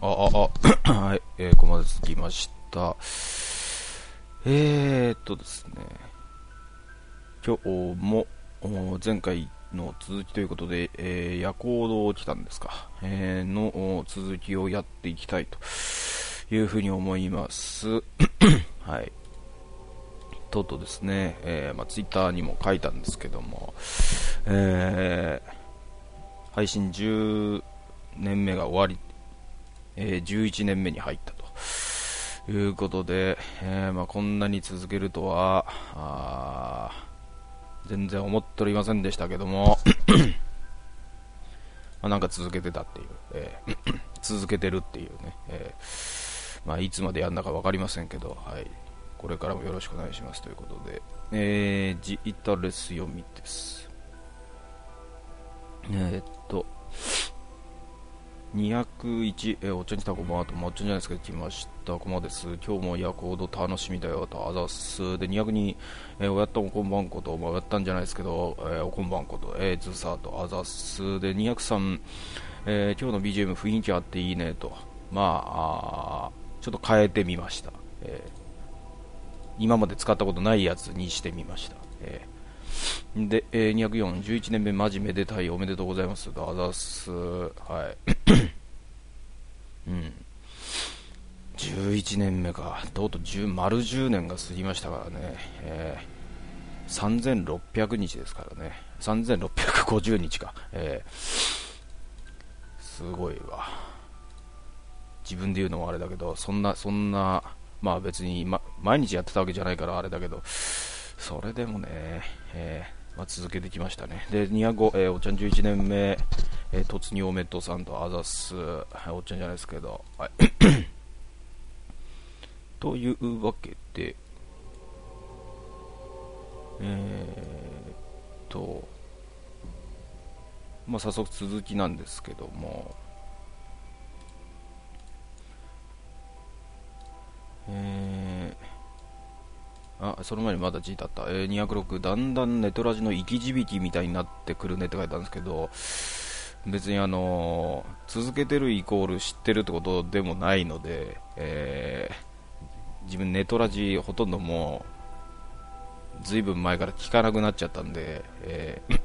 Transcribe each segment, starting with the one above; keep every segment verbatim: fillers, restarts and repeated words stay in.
あ、あ、あ、はい、えー、コマですきました。えーっとですね、今日も前回の続きということで、えー、夜行動来たんですか、えー、の続きをやっていきたいというふうに思います。はい。とうとうですね、えーまあ、ツイッターにも書いたんですけども、えー、配信じゅうねんめが終わり、えー、じゅういちねんめに入ったということで、えーまあ、こんなに続けるとはあ全然思っておりませんでしたけどもまあなんか続けてたっていう、えー、続けてるっていうね、えーまあ、いつまでやるのか分かりませんけど、はい、これからもよろしくお願いしますということで、えー、ジイタレス読みです。えー、っとにひゃくいち、えー、お茶にたこまとまっちゃんじゃないですか、来ましたこまです。今日も夜行動楽しみだよとあざっすでにひゃくに、えー、おやったおこんばんこと、まあ、やったんじゃないですけど、えー、おこんばんこと、えー、ずさとあざっすでにひゃくさん、えー、今日の ビージーエム 雰囲気あっていいねと、まあ、あちょっと変えてみました、えー、今まで使ったことないやつにしてみました、えー、で、えー、にひゃくよん、じゅういちねんめマジめでたいおめでとうございますとあざっす。はいうん、じゅういちねんめか、とうとうじゅう丸じゅうねんが過ぎましたからね、えー、さんぜんろっぴゃくにちですからね、さんぜんろっぴゃくごじゅうにちか、えー、すごいわ。自分で言うのもあれだけど、そんな、そんな、まあ別に、ま、毎日やってたわけじゃないからあれだけど、それでもね、えーまあ、続けてきましたね。で、にひゃくご、えー、おっちゃんじゅういちねんめ、えー、突入おめでとうさんとあざっす、おっちゃんじゃないですけど、はいというわけで、えー、と、まあ、早速続きなんですけども、えー、あ、その前にまだ字だった、えー、にひゃくろく、だんだんネトラジの生き字引みたいになってくるねって書いてあるんですけど、別にあのー、続けてるイコール知ってるってことでもないので、えー、自分ネトラジほとんどもうずいぶん前から聞かなくなっちゃったんで、えー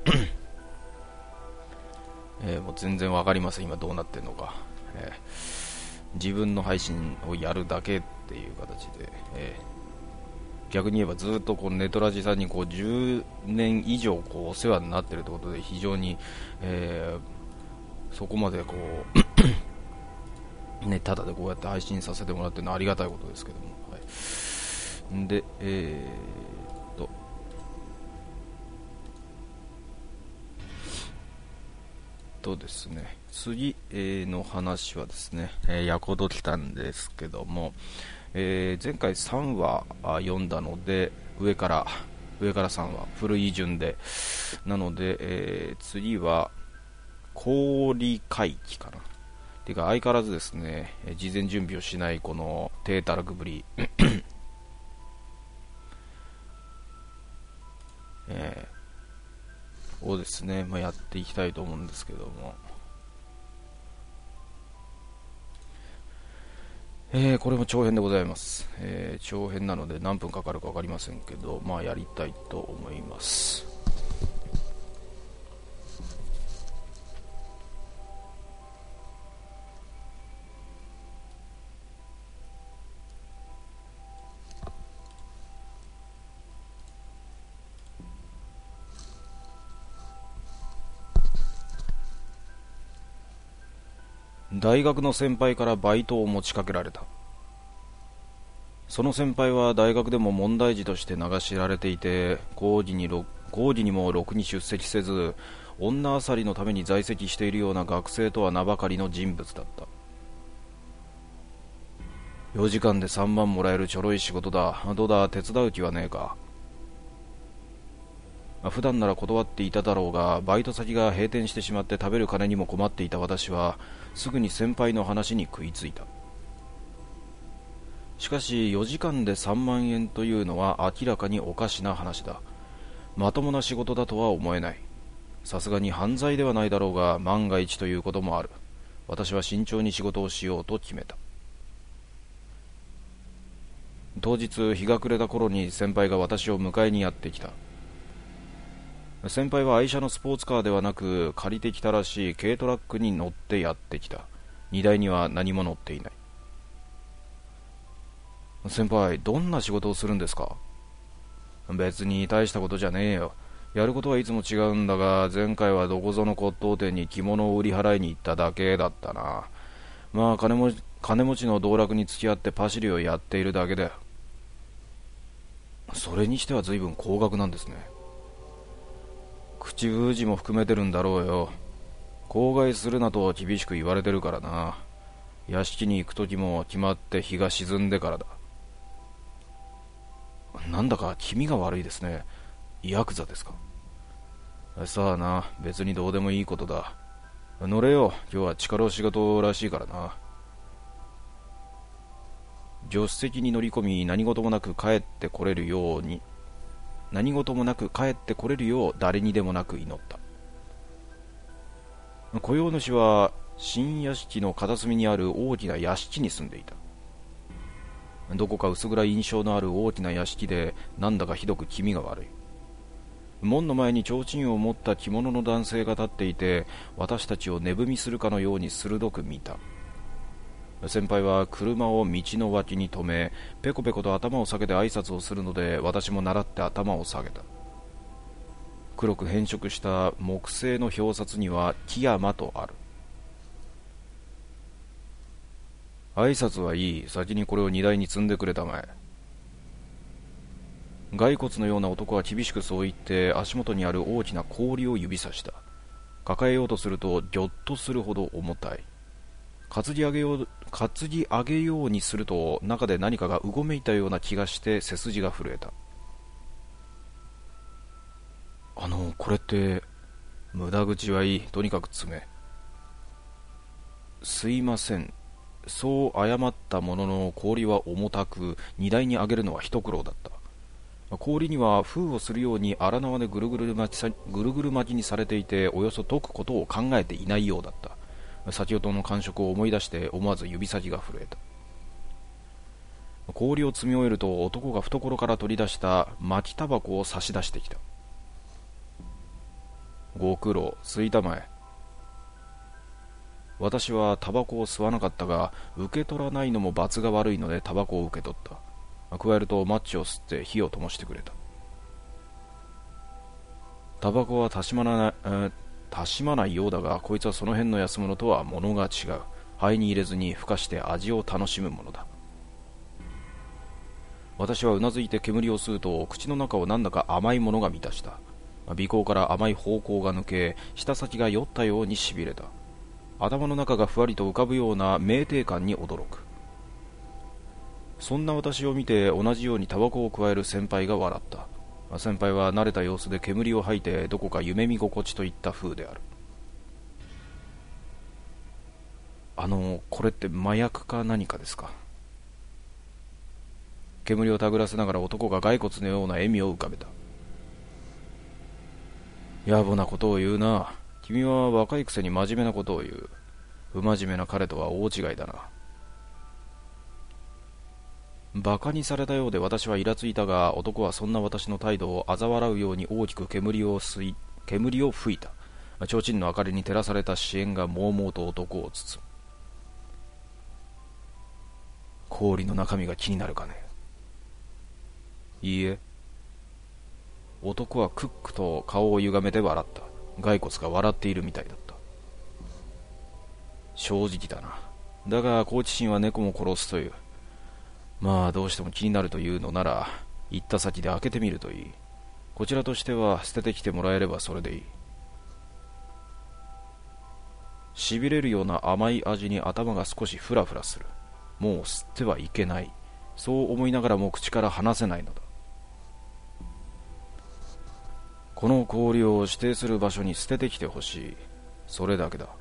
えー、もう全然わかりません今どうなってるのか、えー、自分の配信をやるだけっていう形で、えー、逆に言えばずっとこうネトラジさんにこうじゅうねん以上こうお世話になってるってことで非常に、えー、そこまでこうね、ただでこうやって配信させてもらってるのはありがたいことですけども、はい、で、えー、っととですね次の話はですね、えー、ヤコド来たんですけども、えー、前回さんわ読んだので上から上からさんわ古い順でなので、えー、次は氷回帰かなてか相変わらずですね事前準備をしないこの低たらくぶりえー、をですね、まあ、やっていきたいと思うんですけども、えー、これも長編でございます、えー、長編なので何分かかるか分かりませんけど、まあやりたいと思います。大学の先輩からバイトを持ちかけられた。その先輩は大学でも問題児として名が知られていて、講義にろ講義にもろくに出席せず、女あさりのために在籍しているような学生とは名ばかりの人物だった。よじかんでさんまんもらえるちょろい仕事だ。どうだ、手伝う気はねえか。普段なら断っていただろうが、バイト先が閉店してしまって食べる金にも困っていた私は、すぐに先輩の話に食いついた。しかしよじかんでさんまんえんというのは明らかにおかしな話だ。まともな仕事だとは思えない。さすがに犯罪ではないだろうが、万が一ということもある。 私は慎重に仕事をしようと決めた。当日、日が暮れた頃に先輩が私を迎えにやってきた。先輩は愛車のスポーツカーではなく、借りてきたらしい軽トラックに乗ってやってきた。荷台には何も乗っていない。先輩、どんな仕事をするんですか？別に大したことじゃねえよ。やることはいつも違うんだが、前回はどこぞの骨董店に着物を売り払いに行っただけだったな。まあ金持ち、金持ちの道楽に付き合ってパシリをやっているだけだよ。それにしては随分高額なんですね。口封じも含めてるんだろうよ。口外するなと厳しく言われてるからな。屋敷に行く時も決まって日が沈んでからだ。なんだか気味が悪いですね。ヤクザですか？さあな、別にどうでもいいことだ。乗れよ、今日は力押し仕事らしいからな。助手席に乗り込み、何事もなく帰ってこれるように何事もなく帰ってこれるよう誰にでもなく祈った。雇用主は新屋敷の片隅にある大きな屋敷に住んでいた。どこか薄暗い印象のある大きな屋敷で、なんだかひどく気味が悪い。門の前に提灯を持った着物の男性が立っていて、私たちを値踏みするかのように鋭く見た。先輩は車を道の脇に止め、ペコペコと頭を下げて挨拶をするので、私も習って頭を下げた。黒く変色した木製の表札には木山とある。挨拶はいい。先にこれを荷台に積んでくれたまえ。骸骨のような男は厳しくそう言って足元にある大きな氷を指さした。抱えようとするとぎょっとするほど重たい。担ぎ上げよう、担ぎ上げようにすると中で何かがうごめいたような気がして背筋が震えた。あの、これって。無駄口はいい。とにかく詰め。すいません。そう謝ったものの、氷は重たく、荷台に上げるのは一苦労だった。氷には封をするように荒縄でぐるぐる巻きさ、ぐるぐる巻きにされていて、およそ解くことを考えていないようだった。先ほどの感触を思い出して思わず指先が震えた。氷を積み終えると、男が懐から取り出した巻きタバコを差し出してきた。ご苦労、吸いたまえ。私はタバコを吸わなかったが、受け取らないのも罰が悪いのでタバコを受け取った。加えるとマッチを吸って火を灯してくれた。タバコはたしまな、えー、たしまないようだが、こいつはその辺の安物とは物が違う。肺に入れずにふかして味を楽しむものだ。私はうなずいて煙を吸うと、口の中をなんだか甘いものが満たした。鼻孔から甘い方向が抜け、舌先が酔ったようにしびれた。頭の中がふわりと浮かぶような酩酊感に驚く。そんな私を見て同じようにタバコを加える先輩が笑った。先輩は慣れた様子で煙を吐いて、どこか夢見心地といった風である。あの、これって麻薬か何かですか？煙をたぐらせながら男が骸骨のような笑みを浮かべた。野暮なことを言うな。君は若いくせに真面目なことを言う。不真面目な彼とは大違いだな。バカにされたようで私はイラついたが、男はそんな私の態度を嘲笑うように大きく煙を吸い、煙を吹いた。提灯の明かりに照らされた支援がもうもうと男を包む。氷の中身が気になるかね？いいえ。男はクックと顔を歪めて笑った。骸骨が笑っているみたいだった。正直だな。だが好奇心は猫も殺すという。まあどうしても気になるというのなら、行った先で開けてみるといい。こちらとしては捨ててきてもらえればそれでいい。しびれるような甘い味に頭が少しフラフラする。もう吸ってはいけない。そう思いながらも口から離せないのだ。この氷を指定する場所に捨ててきてほしい。それだけだ。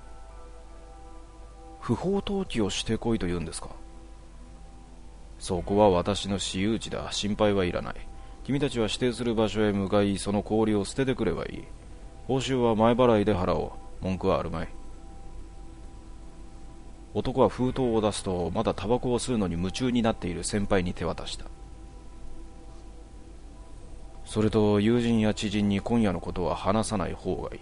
不法投棄をしてこいと言うんですか？そこは私の私有地だ。心配はいらない。君たちは指定する場所へ向かい、その氷を捨ててくればいい。報酬は前払いで払おう。文句はあるまい。 男は封筒を出すと、まだタバコを吸うのに夢中になっている先輩に手渡した。それと友人や知人に今夜のことは話さない方がいい。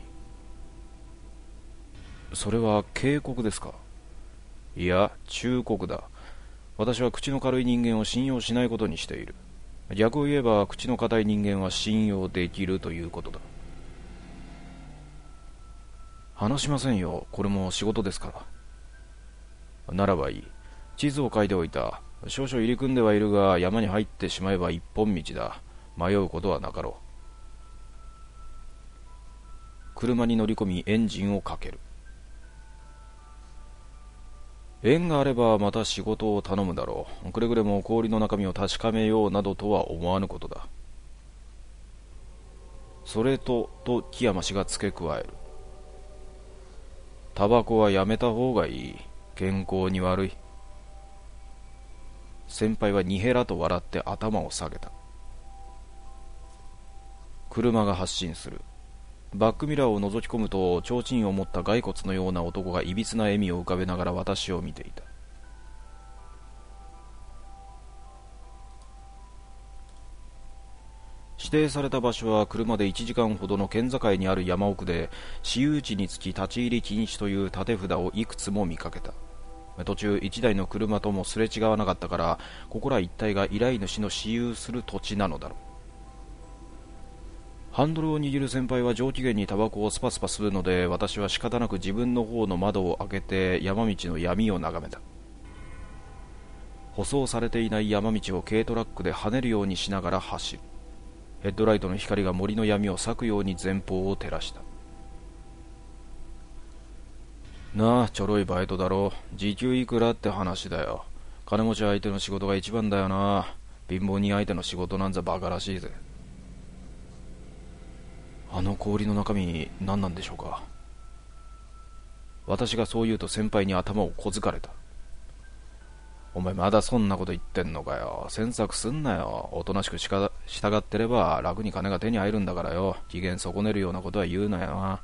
それは警告ですか？いや、忠告だ。私は口の軽い人間を信用しないことにしている。逆を言えば、口の固い人間は信用できるということだ。話しませんよ。これも仕事ですから。ならばいい。地図を書いておいた。少々入り組んではいるが、山に入ってしまえば一本道だ。迷うことはなかろう。車に乗り込みエンジンをかける。縁があればまた仕事を頼むだろう。くれぐれも氷の中身を確かめようなどとは思わぬことだ。それと、と木山氏が付け加える。タバコはやめた方がいい。健康に悪い。先輩はにへらと笑って頭を下げた。車が発進する。バックミラーを覗き込むと、提灯を持った骸骨のような男がいびつな笑みを浮かべながら私を見ていた。指定された場所は車でいちじかんほどの県境にある山奥で、私有地につき立ち入り禁止という立て札をいくつも見かけた。途中一台の車ともすれ違わなかったから、ここら一帯が依頼主の私有する土地なのだろう。ハンドルを握る先輩は上機嫌にタバコをスパスパ吸うので、私は仕方なく自分の方の窓を開けて山道の闇を眺めた。舗装されていない山道を軽トラックで跳ねるようにしながら走る。ヘッドライトの光が森の闇を裂くように前方を照らした。なあ、ちょろいバイトだろう。時給いくらって話だよ。金持ち相手の仕事が一番だよな。貧乏人相手の仕事なんざバカらしいぜ。あの氷の中身何なんでしょうか。私がそう言うと先輩に頭をこづかれた。お前まだそんなこと言ってんのかよ。詮索すんなよ。おとなしくしか従ってれば楽に金が手に入るんだからよ。機嫌損ねるようなことは言うなよな。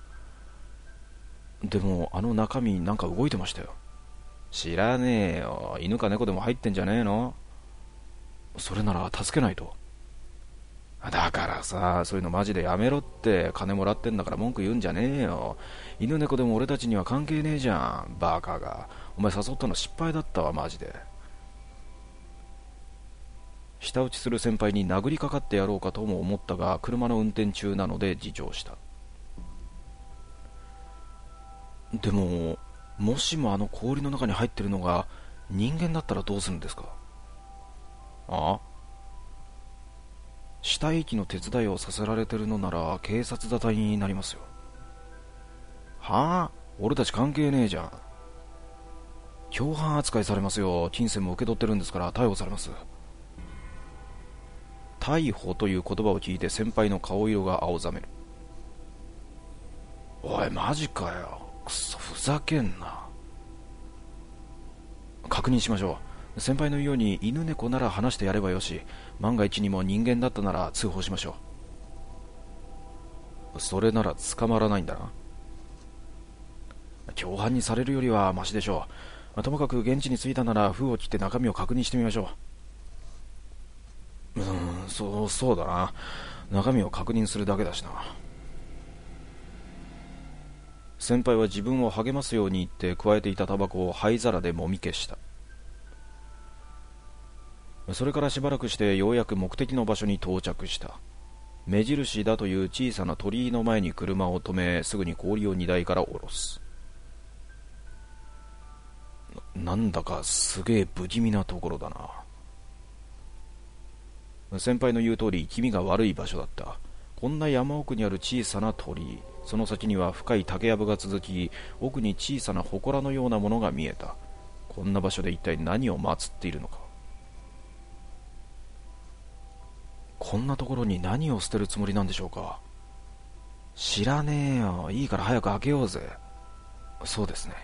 でもあの中身なんか動いてましたよ。知らねえよ。犬か猫でも入ってんじゃねえの。それなら助けないと。だからさ、そういうのマジでやめろって。金もらってんだから文句言うんじゃねえよ。犬猫でも俺たちには関係ねえじゃん。バカが。お前誘ったの失敗だったわ、マジで。舌打ちする先輩に殴りかかってやろうかとも思ったが、車の運転中なので自重した。でも、もしもあの氷の中に入ってるのが人間だったらどうするんですか？ああ、死体遺棄の手伝いをさせられてるのなら警察沙汰になりますよ。はあ？俺たち関係ねえじゃん。共犯扱いされますよ。金銭も受け取ってるんですから逮捕されます。逮捕という言葉を聞いて先輩の顔色が青ざめる。おいマジかよ。くそふざけんな。確認しましょう。先輩の言うように犬猫なら話してやればよし、万が一にも人間だったなら通報しましょう。それなら捕まらないんだな。共犯にされるよりはマシでしょう。ともかく現地に着いたなら封を切って中身を確認してみましょう。うーん、そうそうだな。中身を確認するだけだしな。先輩は自分を励ますように言って加えていたタバコを灰皿でもみ消した。それからしばらくしてようやく目的の場所に到着した。目印だという小さな鳥居の前に車を止め、すぐに氷を荷台から下ろす。な、なんだかすげえ不気味なところだな。先輩の言う通り気味が悪い場所だった。こんな山奥にある小さな鳥居、その先には深い竹やぶが続き、奥に小さな祠のようなものが見えた。こんな場所で一体何を祀っているのか。こんなところに何を捨てるつもりなんでしょうか。知らねえよ。いいから早く開けようぜ。そうですね。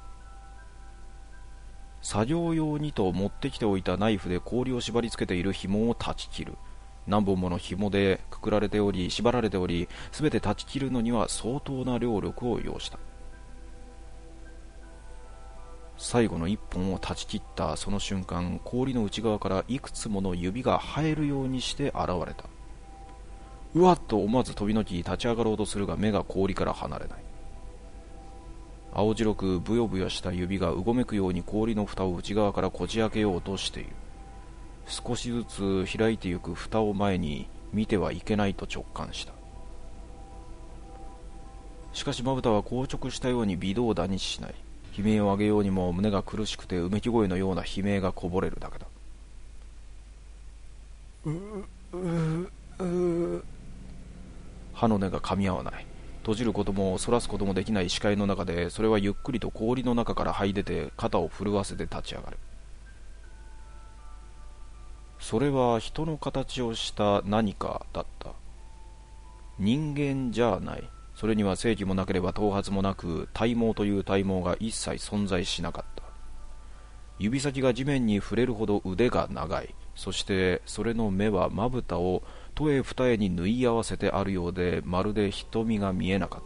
作業用にと持ってきておいたナイフで氷を縛り付けている紐を断ち切る。何本もの紐でくくられており、縛られており、すべて断ち切るのには相当な労力を要した。 最後の一本を断ち切ったその瞬間、氷の内側からいくつもの指が生えるようにして現れた。うわっと思わず飛びのき立ち上がろうとするが目が氷から離れない。青白くブヨブヨした指がうごめくように氷の蓋を内側からこじ開けようとしている。少しずつ開いてゆく蓋を前に見てはいけないと直感した。しかしまぶたは硬直したように微動だにしない。悲鳴を上げようにも胸が苦しくてうめき声のような悲鳴がこぼれるだけだ。うううう歯の根が噛み合わない。閉じることもそらすこともできない視界の中で、それはゆっくりと氷の中から這い出て肩を震わせて立ち上がる。それは人の形をした何かだった。人間じゃない。それには正気もなければ頭髪もなく、体毛という体毛が一切存在しなかった。指先が地面に触れるほど腕が長い。そしてそれの目はまぶたを一重二重に縫い合わせてあるようで、まるで瞳が見えなかった。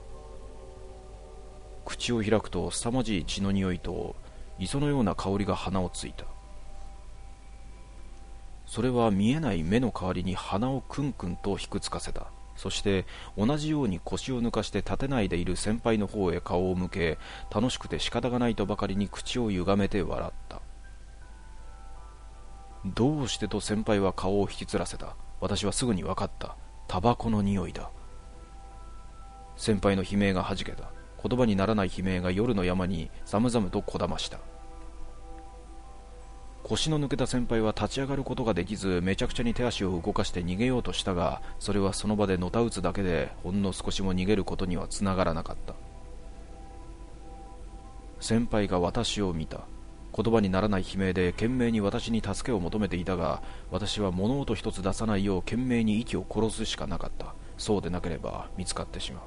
口を開くと凄まじい血の匂いと磯のような香りが鼻をついた。それは見えない目の代わりに鼻をクンクンとひくつかせた。そして同じように腰を抜かして立てないでいる先輩の方へ顔を向け、楽しくて仕方がないとばかりに口をゆがめて笑った。どうしてと先輩は顔を引きつらせた。私はすぐに分かった。タバコの匂いだ。先輩の悲鳴がはじけた。言葉にならない悲鳴が夜の山に寒々とこだました。腰の抜けた先輩は立ち上がることができず、めちゃくちゃに手足を動かして逃げようとしたが、それはその場でのたうつだけで、ほんの少しも逃げることにはつながらなかった。先輩が私を見た。言葉にならない悲鳴で懸命に私に助けを求めていたが、私は物音一つ出さないよう懸命に息を殺すしかなかった。そうでなければ見つかってしまう。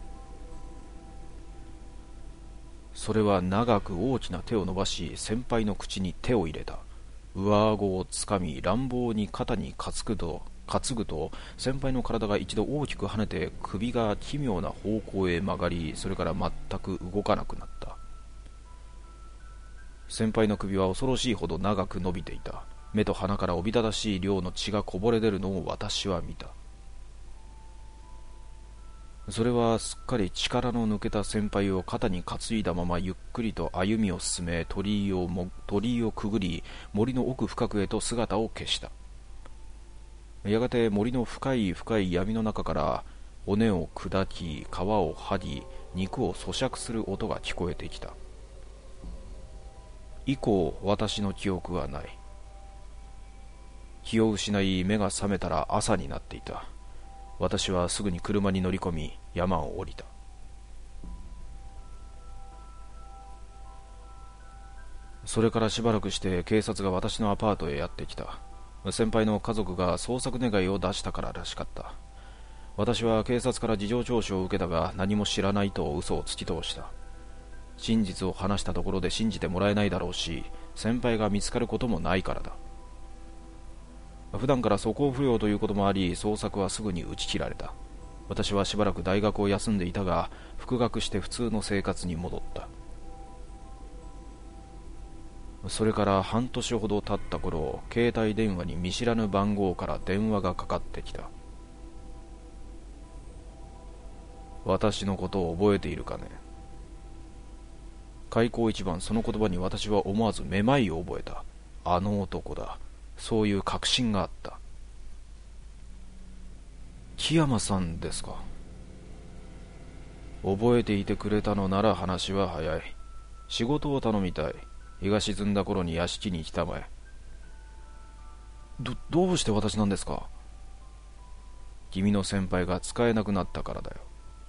それは長く大きな手を伸ばし、先輩の口に手を入れた。上顎をつかみ、乱暴に肩に担ぐと担ぐと先輩の体が一度大きく跳ねて、首が奇妙な方向へ曲がり、それから全く動かなくなった。先輩の首は恐ろしいほど長く伸びていた。目と鼻からおびただしい量の血がこぼれ出るのを私は見た。それはすっかり力の抜けた先輩を肩に担いだままゆっくりと歩みを進め、鳥居をも鳥居をくぐり、森の奥深くへと姿を消した。やがて森の深い深い闇の中から骨を砕き、皮を剥ぎ、肉を咀嚼する音が聞こえてきた。以降私の記憶はない。気を失い目が覚めたら朝になっていた。私はすぐに車に乗り込み山を降りた。それからしばらくして警察が私のアパートへやってきた。先輩の家族が捜索願いを出したかららしかった。私は警察から事情聴取を受けたが、何も知らないと嘘を突き通した。真実を話したところで信じてもらえないだろうし、先輩が見つかることもないからだ。普段から素行不良ということもあり、捜索はすぐに打ち切られた。私はしばらく大学を休んでいたが、復学して普通の生活に戻った。それから半年ほど経った頃、携帯電話に見知らぬ番号から電話がかかってきた。私のことを覚えているかね。開口一番その言葉に私は思わずめまいを覚えた。あの男だ。そういう確信があった。木山さんですか。覚えていてくれたのなら話は早い。仕事を頼みたい。日が沈んだ頃に屋敷に来たまえ。ど、どうして私なんですか。君の先輩が使えなくなったからだよ。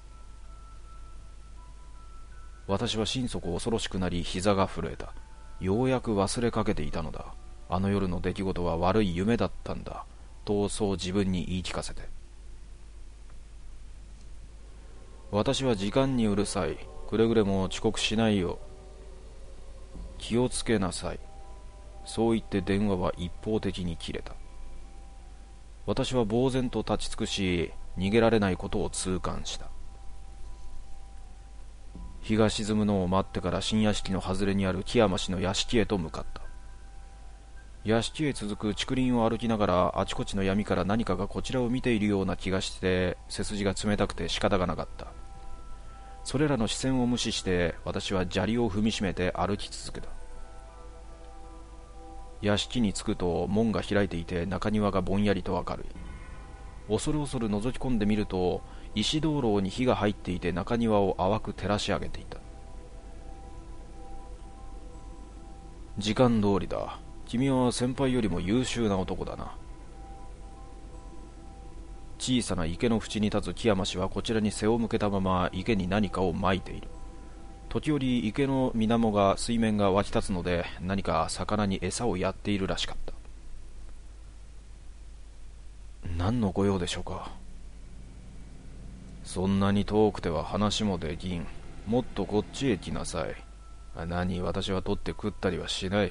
私は心底恐ろしくなり膝が震えた。ようやく忘れかけていたのだ。あの夜の出来事は悪い夢だったんだと、そう自分に言い聞かせて。私は時間にうるさい。くれぐれも遅刻しないよ。気をつけなさい。そう言って電話は一方的に切れた。私は呆然と立ち尽くし、逃げられないことを痛感した。 日が沈むのを待ってから新屋敷の外れにある木山氏の屋敷へと向かった。屋敷へ続く竹林を歩きながら、あちこちの闇から何かがこちらを見ているような気がして、背筋が冷たくて仕方がなかった。それらの視線を無視して、私は砂利を踏みしめて歩き続けた。屋敷に着くと門が開いていて、中庭がぼんやりと明るい。恐る恐る覗き込んでみると、石灯籠に火が入っていて、中庭を淡く照らし上げていた。時間通りだ。君は先輩よりも優秀な男だな。小さな池の縁に立つ木山氏はこちらに背を向けたまま池に何かをまいている。時折池の水面が水面が湧き立つので、何か魚に餌をやっているらしかった。何の御用でしょうか。そんなに遠くては話もできん。もっとこっちへ来なさい。何、私は取って食ったりはしない。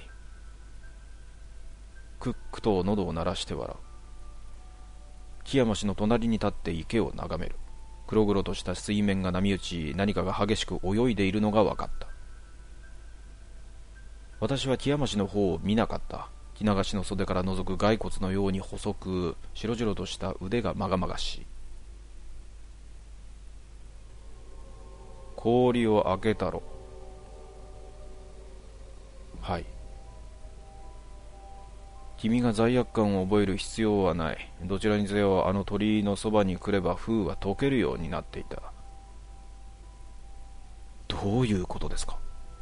くっくと喉を鳴らして笑う。木山氏の隣に立って池を眺める。黒々とした水面が波打ち、何かが激しく泳いでいるのが分かった。私は木山氏の方を見なかった。着流しの袖から覗く骸骨のように細く、白々とした腕がまがまがしい。氷を開けたろ。はい。君が罪悪感を覚える必要はない。どちらにせよあの鳥居のそばに来れば封は解けるようになっていた。どういうことですか。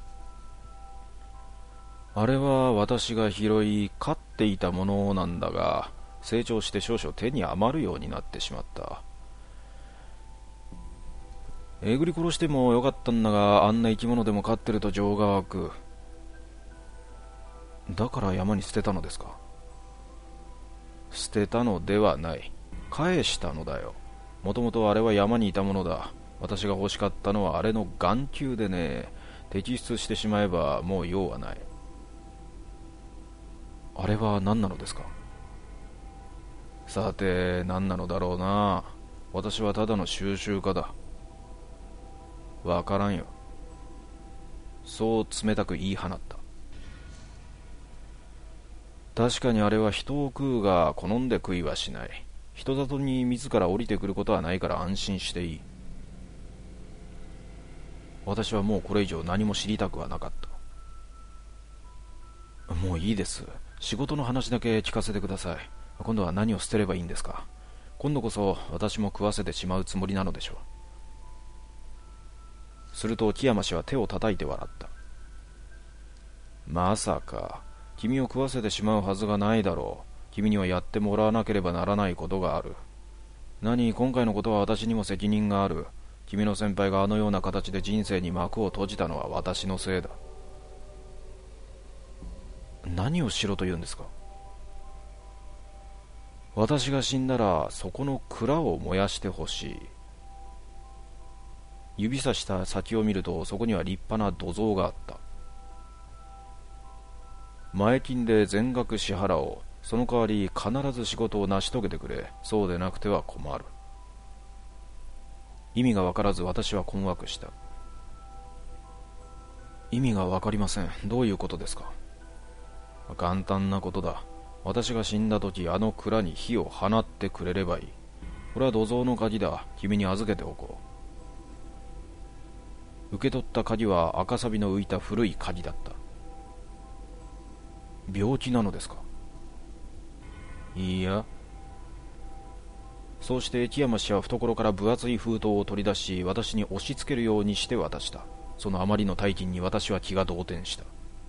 あれは私が拾い飼っていたものなんだが、成長して少々手に余るようになってしまった。えぐり殺してもよかったんだが、あんな生き物でも飼ってると情が湧く。だから山に捨てたのですか。捨てたのではない。返したのだよ。もともとあれは山にいたものだ。私が欲しかったのはあれの眼球でね、摘出してしまえばもう用はない。あれは何なのですか。さて何なのだろうな。私はただの収集家だ。わからんよ。そう冷たく言い放った。確かにあれは人を食うが好んで食いはしない。人里に自ら降りてくることはないから安心していい。私はもうこれ以上何も知りたくはなかった。もういいです。仕事の話だけ聞かせてください。今度は何を捨てればいいんですか。今度こそ私も食わせてしまうつもりなのでしょう。すると木山氏は手を叩いて笑った。まさか君を食わせてしまうはずがないだろう。君にはやってもらわなければならないことがある。何、今回のことは私にも責任がある。君の先輩があのような形で人生に幕を閉じたのは私のせいだ。何をしろと言うんですか。私が死んだらそこの蔵を燃やしてほしい。指さした先を見ると、そこには立派な土蔵があった。前金で全額支払おう。その代わり必ず仕事を成し遂げてくれ。そうでなくては困る。意味が分からず私は困惑した。意味が分かりません。どういうことですか。簡単なことだ。私が死んだ時、あの蔵に火を放ってくれればいい。これは土蔵の鍵だ。君に預けておこう。受け取った鍵は赤錆の浮いた古い鍵だった。病気なのですか。いいや。そうして木山氏は懐から分厚い封筒を取り出し、私に押し付けるようにして渡した。そのあまりの大金に私は気が動転した。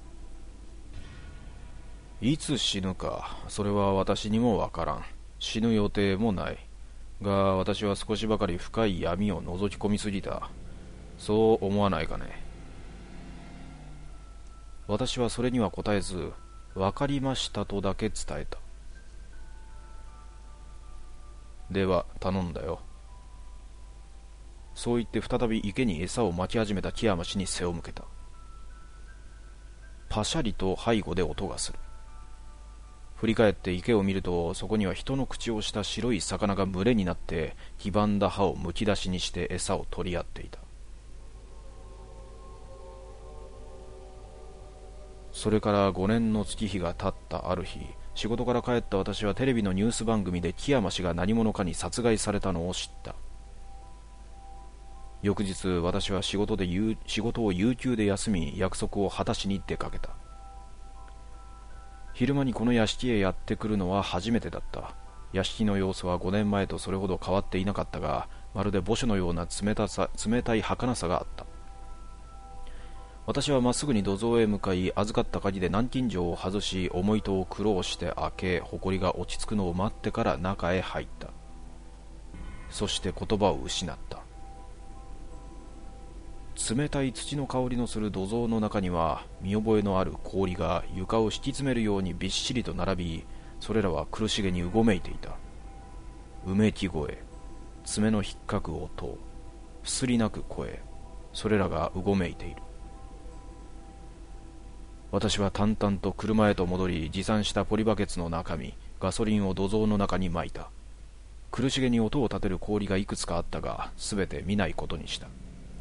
いつ死ぬか、それは私にもわからん。死ぬ予定もない。が、私は少しばかり深い闇を覗き込みすぎた。そう思わないかね。私はそれには答えず、わかりましたとだけ伝えた。では頼んだよ。そう言って再び池に餌をまき始めた木山氏に背を向けた。パシャリと背後で音がする。振り返って池を見ると、そこには人の口をした白い魚が群れになって黄ばんだ歯をむき出しにして餌を取り合っていた。 それからごねんの月日が経ったある日、仕事から帰った私はテレビのニュース番組で木山氏が何者かに殺害されたのを知った。翌日、私は仕事で仕事を有給で休み、約束を果たしに出かけた。昼間にこの屋敷へやってくるのは初めてだった。屋敷の様子はごねんまえとそれほど変わっていなかったが、まるで墓所のような冷たさ、冷たい儚さがあった。私はまっすぐに土蔵へ向かい、預かった鍵で南京錠を外し、重い戸を苦労して開け、埃が落ち着くのを待ってから中へ入った。そして言葉を失った。冷たい土の香りのする土蔵の中には、見覚えのある氷が床を敷き詰めるようにびっしりと並び、それらは苦しげにうごめいていた。うめき声、爪のひっかく音、すり泣く声、それらがうごめいている。私は淡々と車へと戻り、持参したポリバケツの中身、ガソリンを土蔵の中に撒いた。苦しげに音を立てる氷がいくつかあったが、すべて見ないことにした。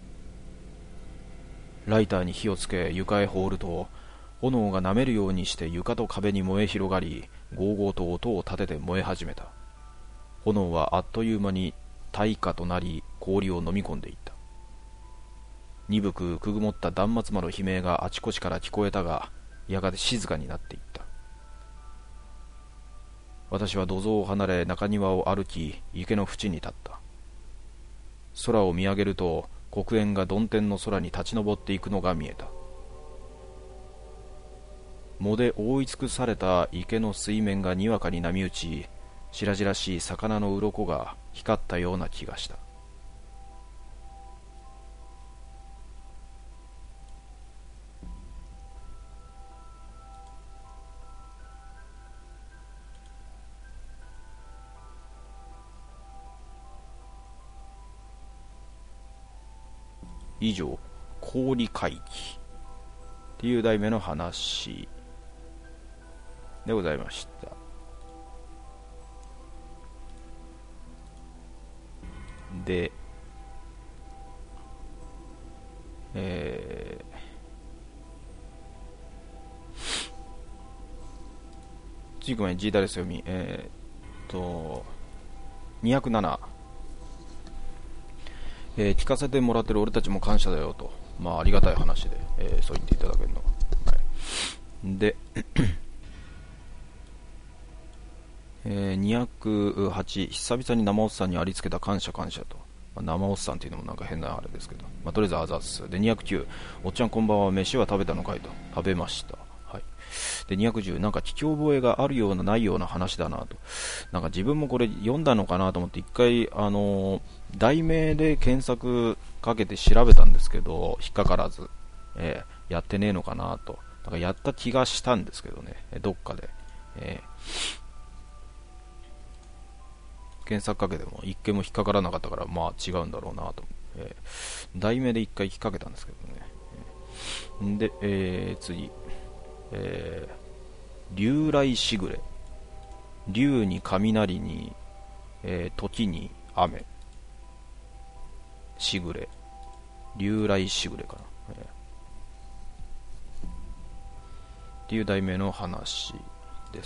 ライターに火をつけ床へ放ると、炎がなめるようにして床と壁に燃え広がり、ゴーゴーと音を立てて燃え始めた。炎はあっという間に大火となり、氷を飲み込んでいった。鈍くくぐもった断末魔の悲鳴があちこちから聞こえたが、やがて静かになっていった。私は土蔵を離れ中庭を歩き、池の縁に立った。空を見上げると、黒煙が曇天の空に立ち上っていくのが見えた。藻で覆い尽くされた池の水面がにわかに波打ち、白々しい魚の鱗が光ったような気がした。以上、氷回帰っていう題名の話でございました。で、えー、次ごめん、G ダレス読み、えー、っと、にひゃくなな、えー、聞かせてもらってる俺たちも感謝だよと、まあありがたい話で、えー、そう言っていただけるのは、はい、で、えー、にひゃくはち、久々に生おっさんにありつけた感謝感謝と、まあ、生おっさんっていうのもなんか変なあれですけど、まあ、とりあえずあざっす。でにひゃくきゅう、おっちゃんこんばんは、飯は食べたのかいと。食べました。はい。でにひゃくじゅう、なんか聞き覚えがあるようなないような話だなと。なんか自分もこれ読んだのかなと思って一回あのー、題名で検索かけて調べたんですけど引っかからず、えー、やってねえのかなと。なんかやった気がしたんですけどね、どっかで、えー、検索かけても一件も引っかからなかったから、まあ違うんだろうなと、えー、題名で一回引っ掛けたんですけどね。で、えー、次、えー、竜雷しぐれ、竜に雷に、えー、時に雨、しぐれ、竜雷しぐれかな、えー、っていう題名の話です。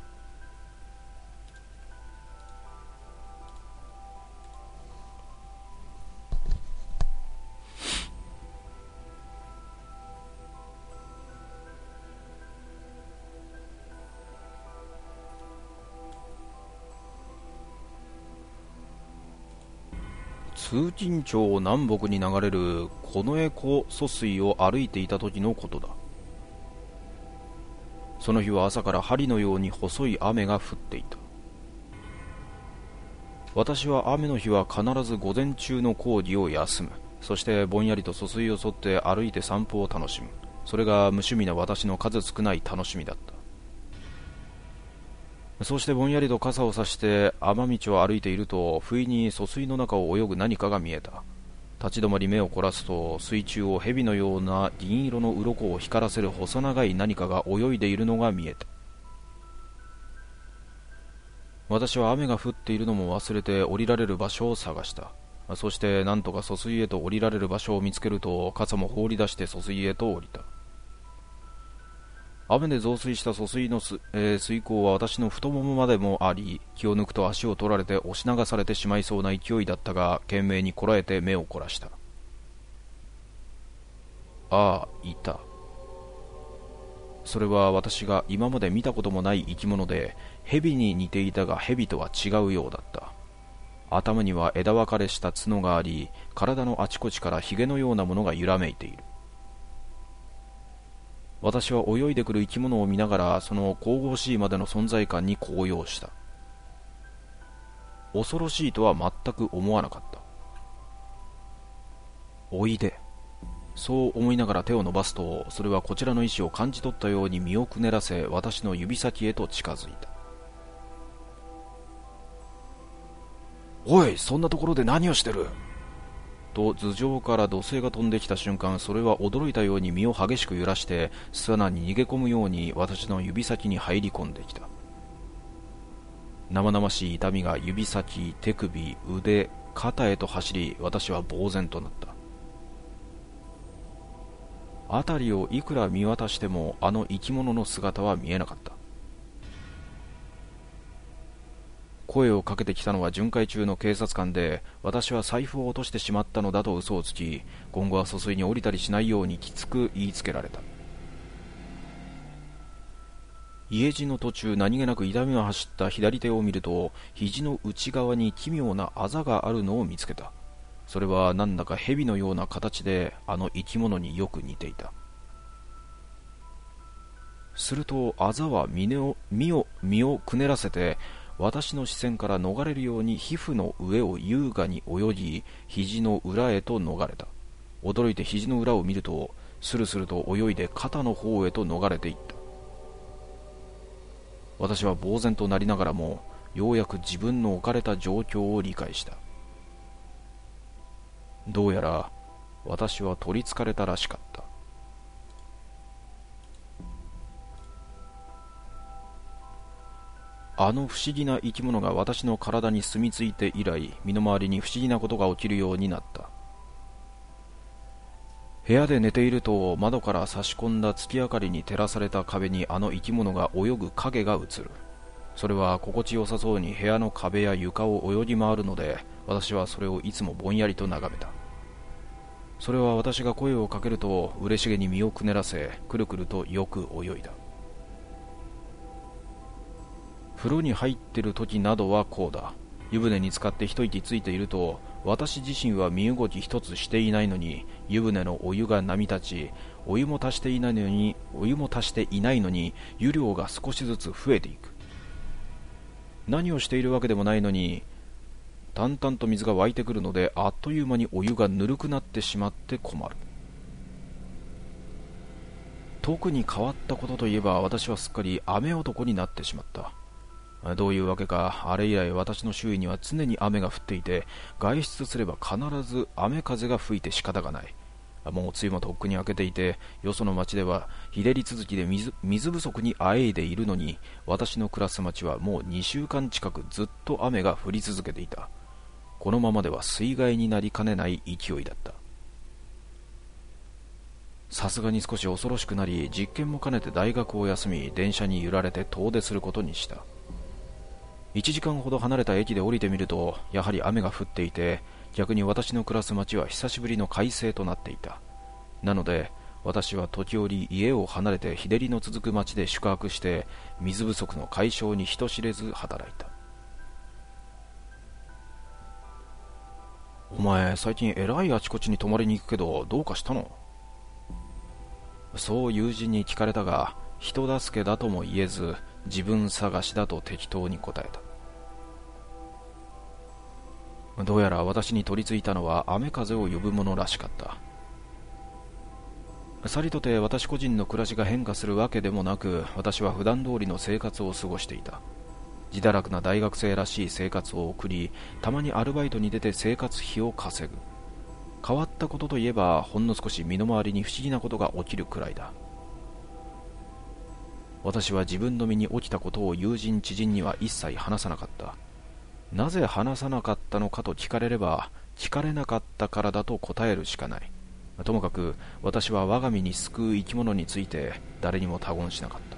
通勤町南北に流れる近衛湖疎水を歩いていた時のことだ。その日は朝から針のように細い雨が降っていた。私は雨の日は必ず午前中の講義を休む。そしてぼんやりと疎水を沿って歩いて散歩を楽しむ。それが無趣味な私の数少ない楽しみだった。そうしてぼんやりと傘を差して雨道を歩いていると、不意に疎水の中を泳ぐ何かが見えた。立ち止まり目を凝らすと、水中を蛇のような銀色の鱗を光らせる細長い何かが泳いでいるのが見えた。私は雨が降っているのも忘れて降りられる場所を探した。そしてなんとか疎水へと降りられる場所を見つけると、傘も放り出して疎水へと降りた。 雨で増水した疎水のす、えー水溝は私の太ももまでもあり、気を抜くと足を取られて押し流されてしまいそうな勢いだったが、懸命にこらえて目を凝らした。ああ、いた。それは私が今まで見たこともない生き物で、蛇に似ていたが蛇とは違うようだった。頭には枝分かれした角があり、体のあちこちからヒゲのようなものが揺らめいている。私は泳いでくる生き物を見ながら、その神々しいまでの存在感に高揚した。恐ろしいとは全く思わなかった。おいで。そう思いながら手を伸ばすと、それはこちらの意志を感じ取ったように身をくねらせ、私の指先へと近づいた。おい、そんなところで何をしてる？と頭上から土星が飛んできた瞬間、それは驚いたように身を激しく揺らして、さらに逃げ込むように私の指先に入り込んできた。生々しい痛みが指先、手首、腕、肩へと走り、私は呆然となった。辺りをいくら見渡しても、あの生き物の姿は見えなかった。声をかけてきたのは巡回中の警察官で、私は財布を落としてしまったのだと嘘をつき、今後は疎水に降りたりしないようにきつく言いつけられた。家路の途中、何気なく痛みが走った左手を見ると、肘の内側に奇妙なあざがあるのを見つけた。それはなんだか蛇のような形で、あの生き物によく似ていた。するとあざは身を身を身をくねらせて、私の視線から逃れるように皮膚の上を優雅に泳ぎ、肘の裏へと逃れた。驚いて肘の裏を見ると、スルスルと泳いで肩の方へと逃れていった。私は呆然となりながらも、ようやく自分の置かれた状況を理解した。どうやら私は取りつかれたらしかった。あの不思議な生き物が私の体に住み着いて以来、身の回りに不思議なことが起きるようになった。部屋で寝ていると、窓から差し込んだ月明かりに照らされた壁にあの生き物が泳ぐ影が映る。それは心地よさそうに部屋の壁や床を泳ぎ回るので、私はそれをいつもぼんやりと眺めた。それは私が声をかけると嬉しげに身をくねらせ、くるくるとよく泳いだ。風呂に入ってる時などはこうだ。湯船に浸かって一息ついていると、私自身は身動き一つしていないのに、湯船のお湯が波立ち、お湯も足していないのにお湯も足していないのに湯量が少しずつ増えていく。何をしているわけでもないのに、淡々と水が湧いてくるので、あっという間にお湯がぬるくなってしまって困る。特に変わったことといえば、私はすっかり雨男になってしまった。どういうわけか、あれ以来私の周囲には常に雨が降っていて、外出すれば必ず雨風が吹いて仕方がない。もう梅雨もとっくに明けていて、よその町では日照り続きで 水, 水不足にあえいでいるのに、私の暮らす町はもうにしゅうかん近くずっと雨が降り続けていた。このままでは水害になりかねない勢いだった。さすがに少し恐ろしくなり、実験も兼ねて大学を休み、電車に揺られて遠出することにした。いちじかんほど離れた駅で降りてみると、やはり雨が降っていて、逆に私の暮らす町は久しぶりの快晴となっていた。なので私は時折家を離れて日照りの続く町で宿泊して、水不足の解消に人知れず働いた。お前最近えらいあちこちに泊まりに行くけど、どうかしたの？そう友人に聞かれたが、人助けだとも言えず、自分探しだと適当に答えた。どうやら私に取り付いたのは雨風を呼ぶものらしかった。さりとて私個人の暮らしが変化するわけでもなく、私は普段通りの生活を過ごしていた。自堕落な大学生らしい生活を送り、たまにアルバイトに出て生活費を稼ぐ。変わったことといえば、ほんの少し身の回りに不思議なことが起きるくらいだ。私は自分の身に起きたことを友人知人には一切話さなかった。なぜ話さなかったのかと聞かれれば、聞かれなかったからだと答えるしかない。 ともかく私は我が身に救う生き物について誰にも他言しなかった。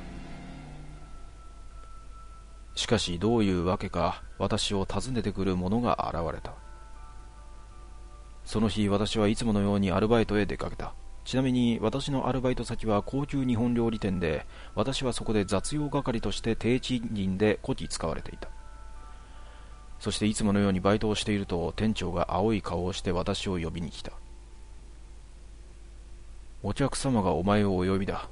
しかしどういうわけか私を訪ねてくる者が現れた。その日私はいつものようにアルバイトへ出かけた。ちなみに私のアルバイト先は高級日本料理店で、私はそこで雑用係として低賃金でこき使われていた。そしていつものようにバイトをしていると、店長が青い顔をして私を呼びに来た。お客様がお前をお呼びだ。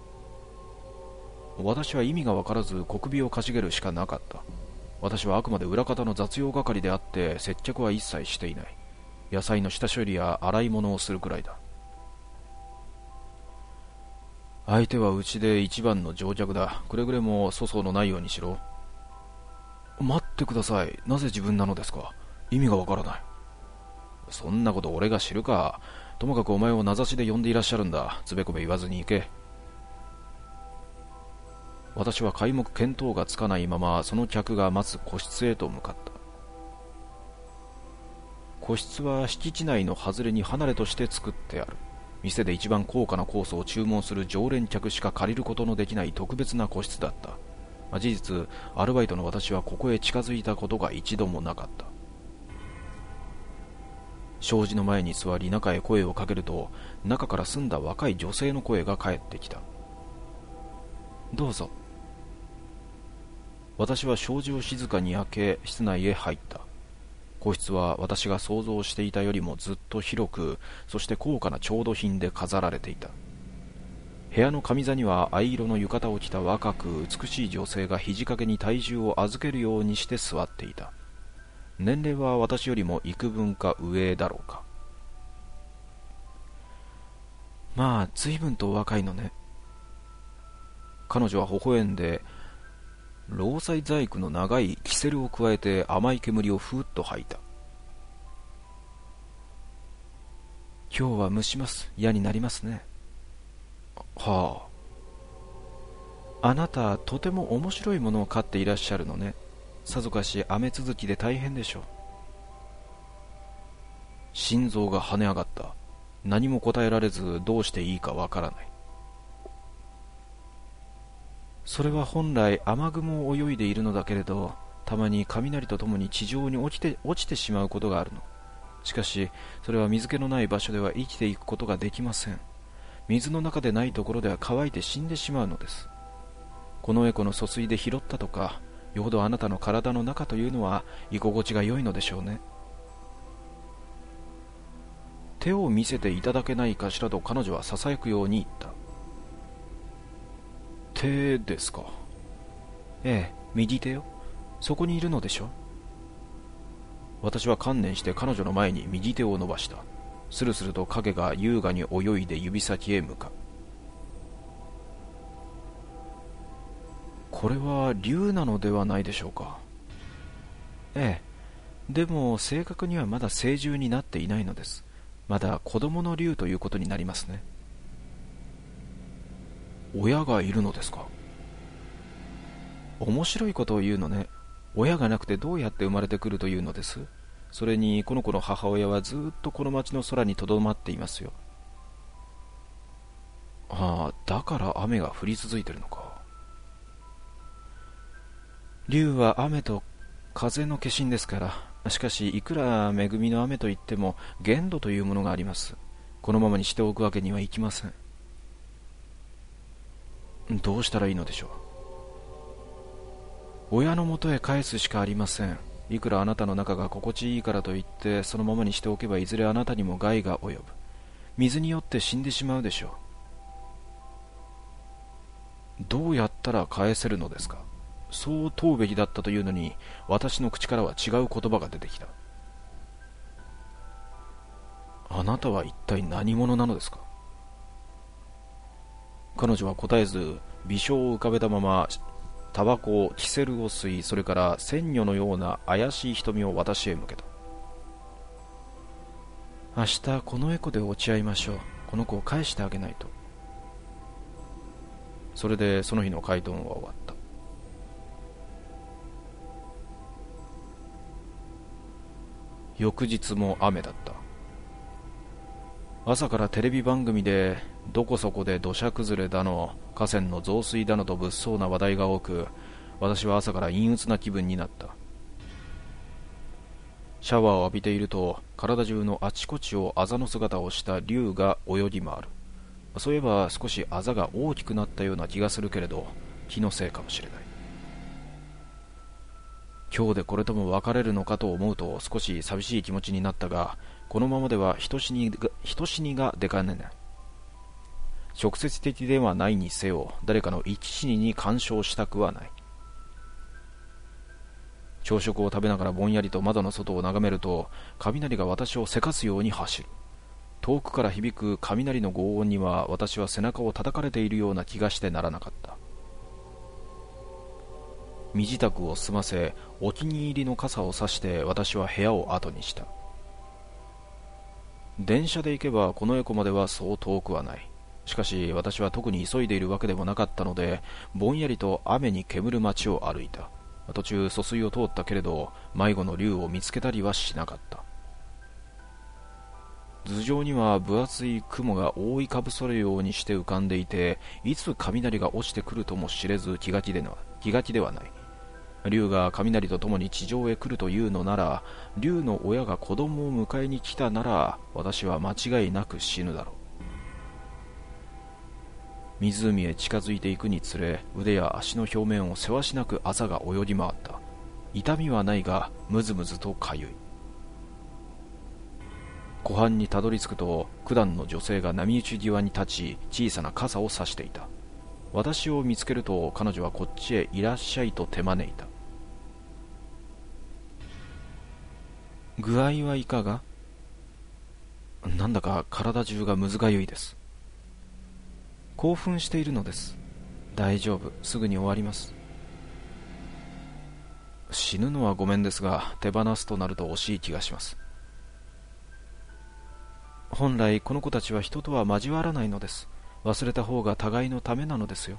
私は意味がわからず小首をかしげるしかなかった。私はあくまで裏方の雑用係であって接客は一切していない。野菜の下処理や洗い物をするくらいだ。相手はうちで一番の乗客だ。くれぐれも粗相のないようにしろ。待ってください。なぜ自分なのですか？意味がわからない。そんなこと俺が知るか。ともかくお前を名指しで呼んでいらっしゃるんだ。つべこべ言わずに行け。私は皆目見当がつかないままその客が待つ個室へと向かった。個室は敷地内の外れに離れとして作ってある。店で一番高価なコースを注文する常連客しか借りることのできない特別な個室だった。まあ、事実アルバイトの私はここへ近づいたことが一度もなかった。障子の前に座り中へ声をかけると、中から澄んだ若い女性の声が返ってきた。どうぞ。私は障子を静かに開け室内へ入った。個室は私が想像していたよりもずっと広く、そして高価な調度品で飾られていた。部屋の上座には藍色の浴衣を着た若く美しい女性が肘掛けに体重を預けるようにして座っていた。年齢は私よりも幾分か上だろうか。まあ随分とお若いのね。彼女は微笑んで労災細工の長いキセルを加えて甘い煙をふーっと吐いた。今日は蒸します。嫌になりますね。はあ。あなたとても面白いものを飼っていらっしゃるのね。さぞかし雨続きで大変でしょう。心臓が跳ね上がった。何も答えられずどうしていいかわからない。それは本来雨雲を泳いでいるのだけれど、たまに雷とともに地上に落ちて、落ちてしまうことがあるの。しかしそれは水気のない場所では生きていくことができません。水の中でないところでは乾いて死んでしまうのです。このエコの疎水で拾ったとか、よほどあなたの体の中というのは居心地が良いのでしょうね。手を見せていただけないかしらと彼女はささやくように言った。手ですか？ええ、右手よ。そこにいるのでしょ。私は観念して彼女の前に右手を伸ばした。スルスルと影が優雅に泳いで指先へ向かう。これは竜なのではないでしょうか。ええ、でも正確にはまだ成獣になっていないのです。まだ子供の竜ということになりますね。親がいるのですか？面白いことを言うのね。親がなくてどうやって生まれてくるというのです。それにこの子の母親はずっとこの町の空にとどまっていますよ。ああ、だから雨が降り続いてるのか。竜は雨と風の化身ですから。しかしいくら恵みの雨といっても限度というものがあります。このままにしておくわけにはいきません。どうしたらいいのでしょう。親のもとへ返すしかありません。いくらあなたの中が心地いいからといってそのままにしておけばいずれあなたにも害が及ぶ。水によって死んでしまうでしょう。どうやったら返せるのですか。そう問うべきだったというのに私の口からは違う言葉が出てきた。あなたは一体何者なのですか。彼女は答えず微笑を浮かべたままタバコをキセルを吸い、それから仙女のような怪しい瞳を私へ向けた。明日このエコで落ち合いましょう。この子を返してあげないと。それでその日の回答は終わった。翌日も雨だった。 朝からテレビ番組でどこそこで土砂崩れだの河川の増水だのと物騒な話題が多く、私は朝から陰鬱な気分になった。シャワーを浴びていると、体中のあちこちをあざの姿をした竜が泳ぎ回る。そういえば少しあざが大きくなったような気がするけれど、気のせいかもしれない。今日でこれとも別れるのかと思うと少し寂しい気持ちになったが、このままでは人死にが、人死にが出かねない。直接的ではないにせよ、誰かの生き死にに干渉したくはない。朝食を食べながらぼんやりと窓の外を眺めると、雷が私をせかすように走る。遠くから響く雷の轟音には私は背中を叩かれているような気がしてならなかった。身支度を済ませ、お気に入りの傘を差して私は部屋を後にした。電車で行けばこのエコまではそう遠くはない。しかし私は特に急いでいるわけでもなかったので、ぼんやりと雨に煙る街を歩いた。途中疎水を通ったけれど、迷子の竜を見つけたりはしなかった。頭上には分厚い雲が覆いかぶさるようにして浮かんでいて、いつ雷が落ちてくるとも知れず気が気でな気が気ではない。竜が雷とともに地上へ来るというのなら、竜の親が子供を迎えに来たなら、私は間違いなく死ぬだろう。湖へ近づいていくにつれ、腕や足の表面をせわしなくあざが泳ぎ回った。痛みはないがムズムズとかゆい。湖畔にたどり着くと、九段の女性が波打ち際に立ち、小さな傘を差していた。私を見つけると彼女はこっちへいらっしゃいと手招いた。具合はいかが？なんだか体中がむずがゆいです。興奮しているのです。大丈夫、すぐに終わります。死ぬのはごめんですが、手放すとなると惜しい気がします。本来この子たちは人とは交わらないのです。忘れた方が互いのためなのですよ。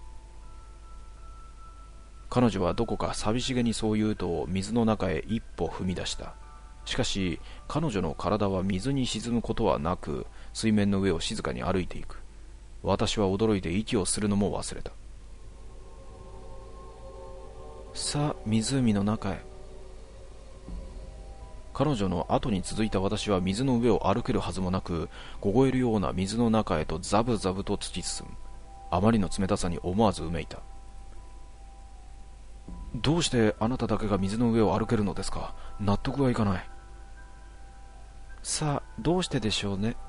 彼女はどこか寂しげにそう言うと、水の中へ一歩踏み出した。しかし彼女の体は水に沈むことはなく、水面の上を静かに歩いていく。私は驚いて息をするのも忘れた。さあ湖の中へ。彼女の後に続いた私は水の上を歩けるはずもなく、凍えるような水の中へとザブザブと突き進む。あまりの冷たさに思わずうめいた。どうしてあなただけが水の上を歩けるのですか？納得がいかない。さあどうしてでしょうね。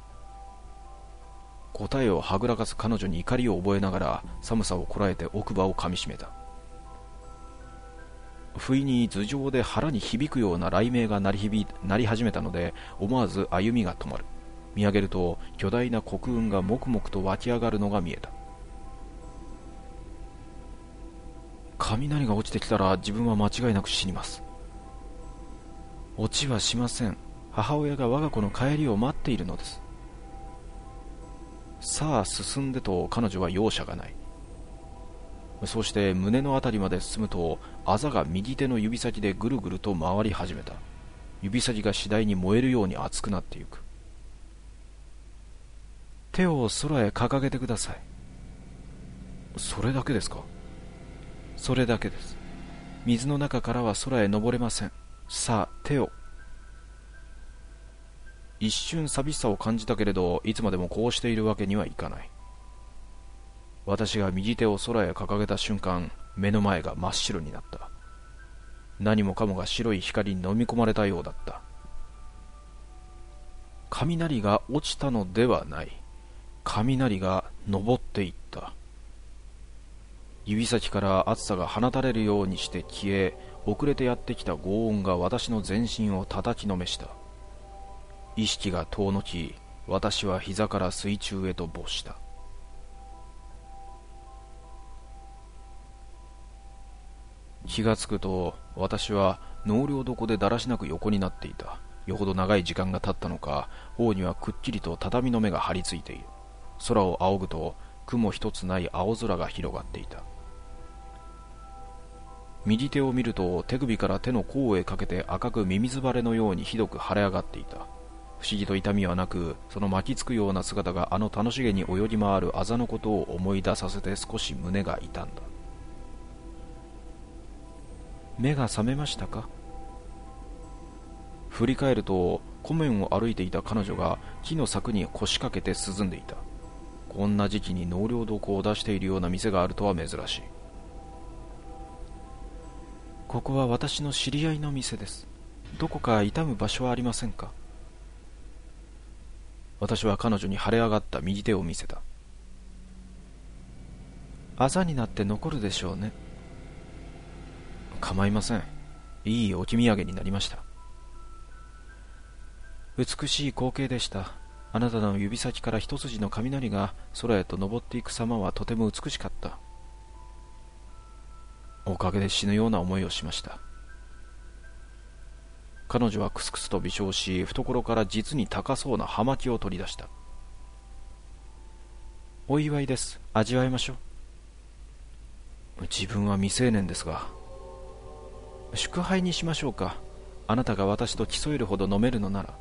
答えをはぐらかす彼女に怒りを覚えながら、寒さをこらえて奥歯をかみしめた。不意に頭上で腹に響くような雷鳴が鳴り響鳴り始めたので、思わず歩みが止まる。見上げると巨大な黒雲がもくもくと湧き上がるのが見えた。雷が落ちてきたら自分は間違いなく死にます。落ちはしません。母親が我が子の帰りを待っているのです。さあ進んでと彼女は容赦がない。そして胸のあたりまで進むと、あざが右手の指先でぐるぐると回り始めた。指先が次第に燃えるように熱くなっていく。手を空へ掲げてください。それだけですか？それだけです。水の中からは空へ登れません。さあ手を。一瞬寂しさを感じたけれど、いつまでもこうしているわけにはいかない。私が右手を空へ掲げた瞬間、目の前が真っ白になった。何もかもが白い光に飲み込まれたようだった。雷が落ちたのではない。雷が昇っていった。指先から熱さが放たれるようにして消え、遅れてやってきた轟音が私の全身を叩きのめした。意識が遠のき、私は膝から水中へと没した。気がつくと、私は納涼床でだらしなく横になっていた。よほど長い時間が経ったのか、頬にはくっきりと畳の目が張り付いている。空を仰ぐと、雲一つない青空が広がっていた。右手を見ると、手首から手の甲へかけて赤くミミズ腫れのようにひどく腫れ上がっていた。 不思議と痛みはなく、その巻きつくような姿があの楽しげに泳ぎ回るあざのことを思い出させて少し胸が痛んだ。目が覚めましたか？振り返ると湖面を歩いていた彼女が木の柵に腰掛けて涼んでいた。こんな時期に納涼床を出しているような店があるとは珍しい。ここは私の知り合いの店です。どこか痛む場所はありませんか？私は彼女に腫れ上がった右手を見せた。あざになって残るでしょうね。構いません。いい置き土産になりました。美しい光景でした。あなたの指先から一筋の雷が空へと昇っていく様はとても美しかった。おかげで死ぬような思いをしました。彼女はクスクスと微笑し、懐から実に高そうな葉巻を取り出した。お祝いです。味わいましょう。自分は未成年ですが。祝杯にしましょうか。あなたが私と競えるほど飲めるのなら。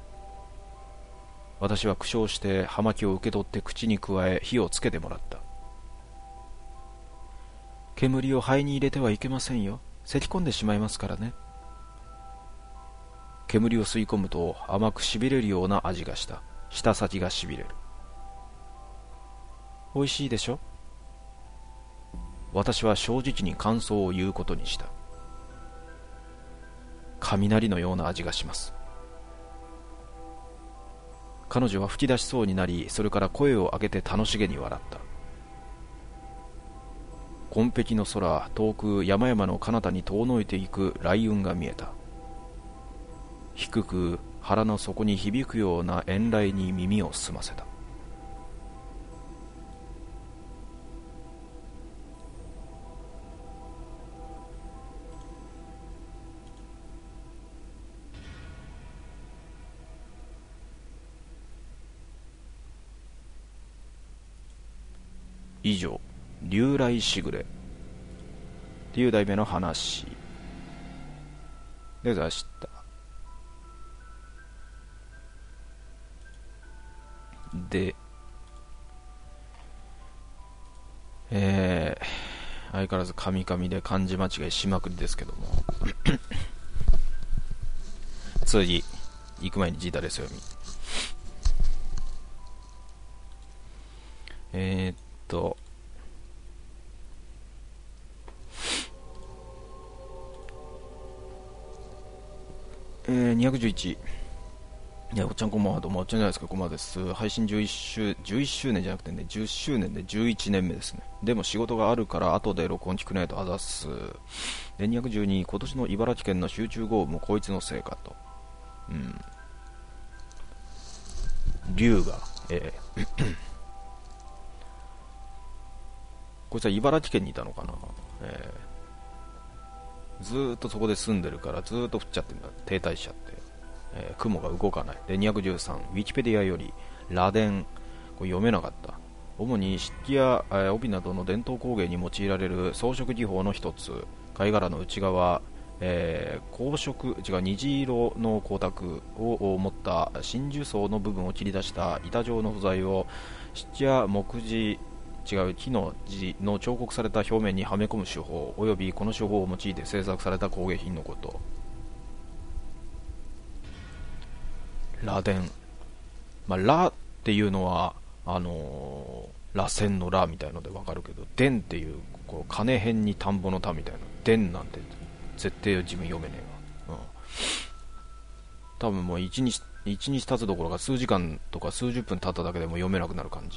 私は苦笑して葉巻を受け取って口にくわえ火をつけてもらった。煙を肺に入れてはいけませんよ。咳き込んでしまいますからね。煙を吸い込むと甘くしびれるような味がした。舌先がしびれる。おいしいでしょ？私は正直に感想を言うことにした。雷のような味がします。彼女は吹き出しそうになり、それから声を上げて楽しげに笑った。紺碧の空、遠く山々の彼方に遠のいていく雷雲が見えた。低く腹の底に響くような遠雷に耳を澄ませた。以上、竜雷しぐれっていう題名の話でございました。で、えー、相変わらずカミカミで漢字間違いしまくりですけども次行く前にジータですよみえー、っとえー、にひゃくじゅういち。いや、おっちゃんこんばんは。どうも、おっちゃんじゃないですか、こんばんはです。配信じゅういっ周、じゅういっ周年じゃなくてね、じゅっしゅうねんでじゅういちねんめですね。でも仕事があるから、後で録音聞くねとあざっす。で、にひゃくじゅうに、今年の茨城県の集中豪雨もこいつのせいかと。うん。龍が、えー、こいつは茨城県にいたのかな。えー、ずーっとそこで住んでるから、ずーっと降っちゃってんだ。停滞しちゃって。えー、雲が動かない。で、にひゃくじゅうさん、ウィキペディアより、螺鈿、これ読めなかった。主に漆器や、えー、帯などの伝統工芸に用いられる装飾技法の一つ。貝殻の内側、えー、光色、違う、虹色の光沢を持った真珠層の部分を切り出した板状の素材を漆や木地、違う木の地の彫刻された表面にはめ込む手法およびこの手法を用いて製作された工芸品のこと。螺鈿、まあ、螺っていうのはあのー、螺旋の螺みたいのでわかるけど、鈿っていう、こう金辺に田んぼの田みたいな鈿なんて絶対自分読めねえわ、うん、多分もう一日一日経つどころか数時間とか数十分経っただけでも読めなくなる感じ、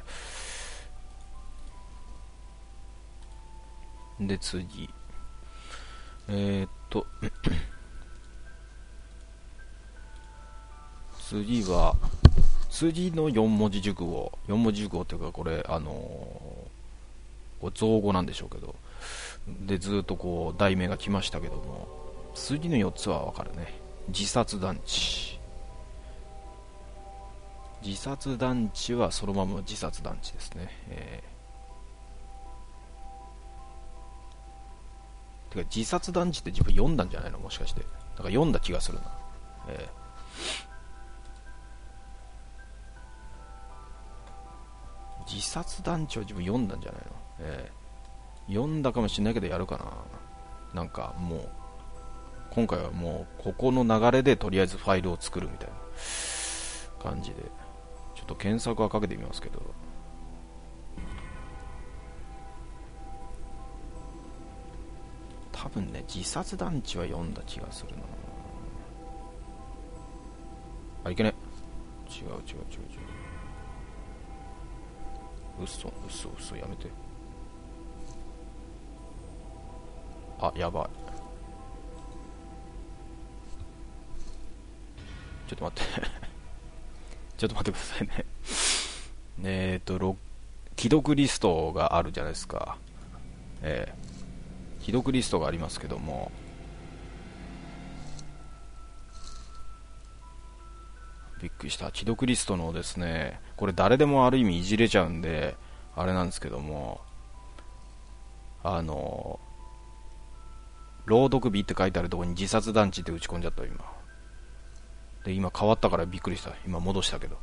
えー、で次えー、っと次は次のよん文字熟語、よん文字熟語っていうか、これあのー、これ造語なんでしょうけど、でずっとこう題名が来ましたけども、次のよっつはわかるね。自殺団地、自殺団地はそのまま自殺団地ですね、えー、てか自殺団地って自分読んだんじゃないの、もしかして。だから読んだ気がするな、えー自殺団地は自分読んだんじゃないの、えー、読んだかもしれないけどやるかな。なんかもう今回はもうここの流れでとりあえずファイルを作るみたいな感じで、ちょっと検索はかけてみますけど、多分ね自殺団地は読んだ気がするな。あ、いけね、違う違う違う違う、嘘嘘嘘やめて。あ、やばい、ちょっと待ってちょっと待ってくださいねえっと既読リストがあるじゃないですか。えー、既読リストがありますけども、びっくりした。既読リストのですね、これ誰でもある意味いじれちゃうんであれなんですけども、あの朗読日って書いてあるところに自殺団地って打ち込んじゃった今で。今変わったからびっくりした。今戻したけど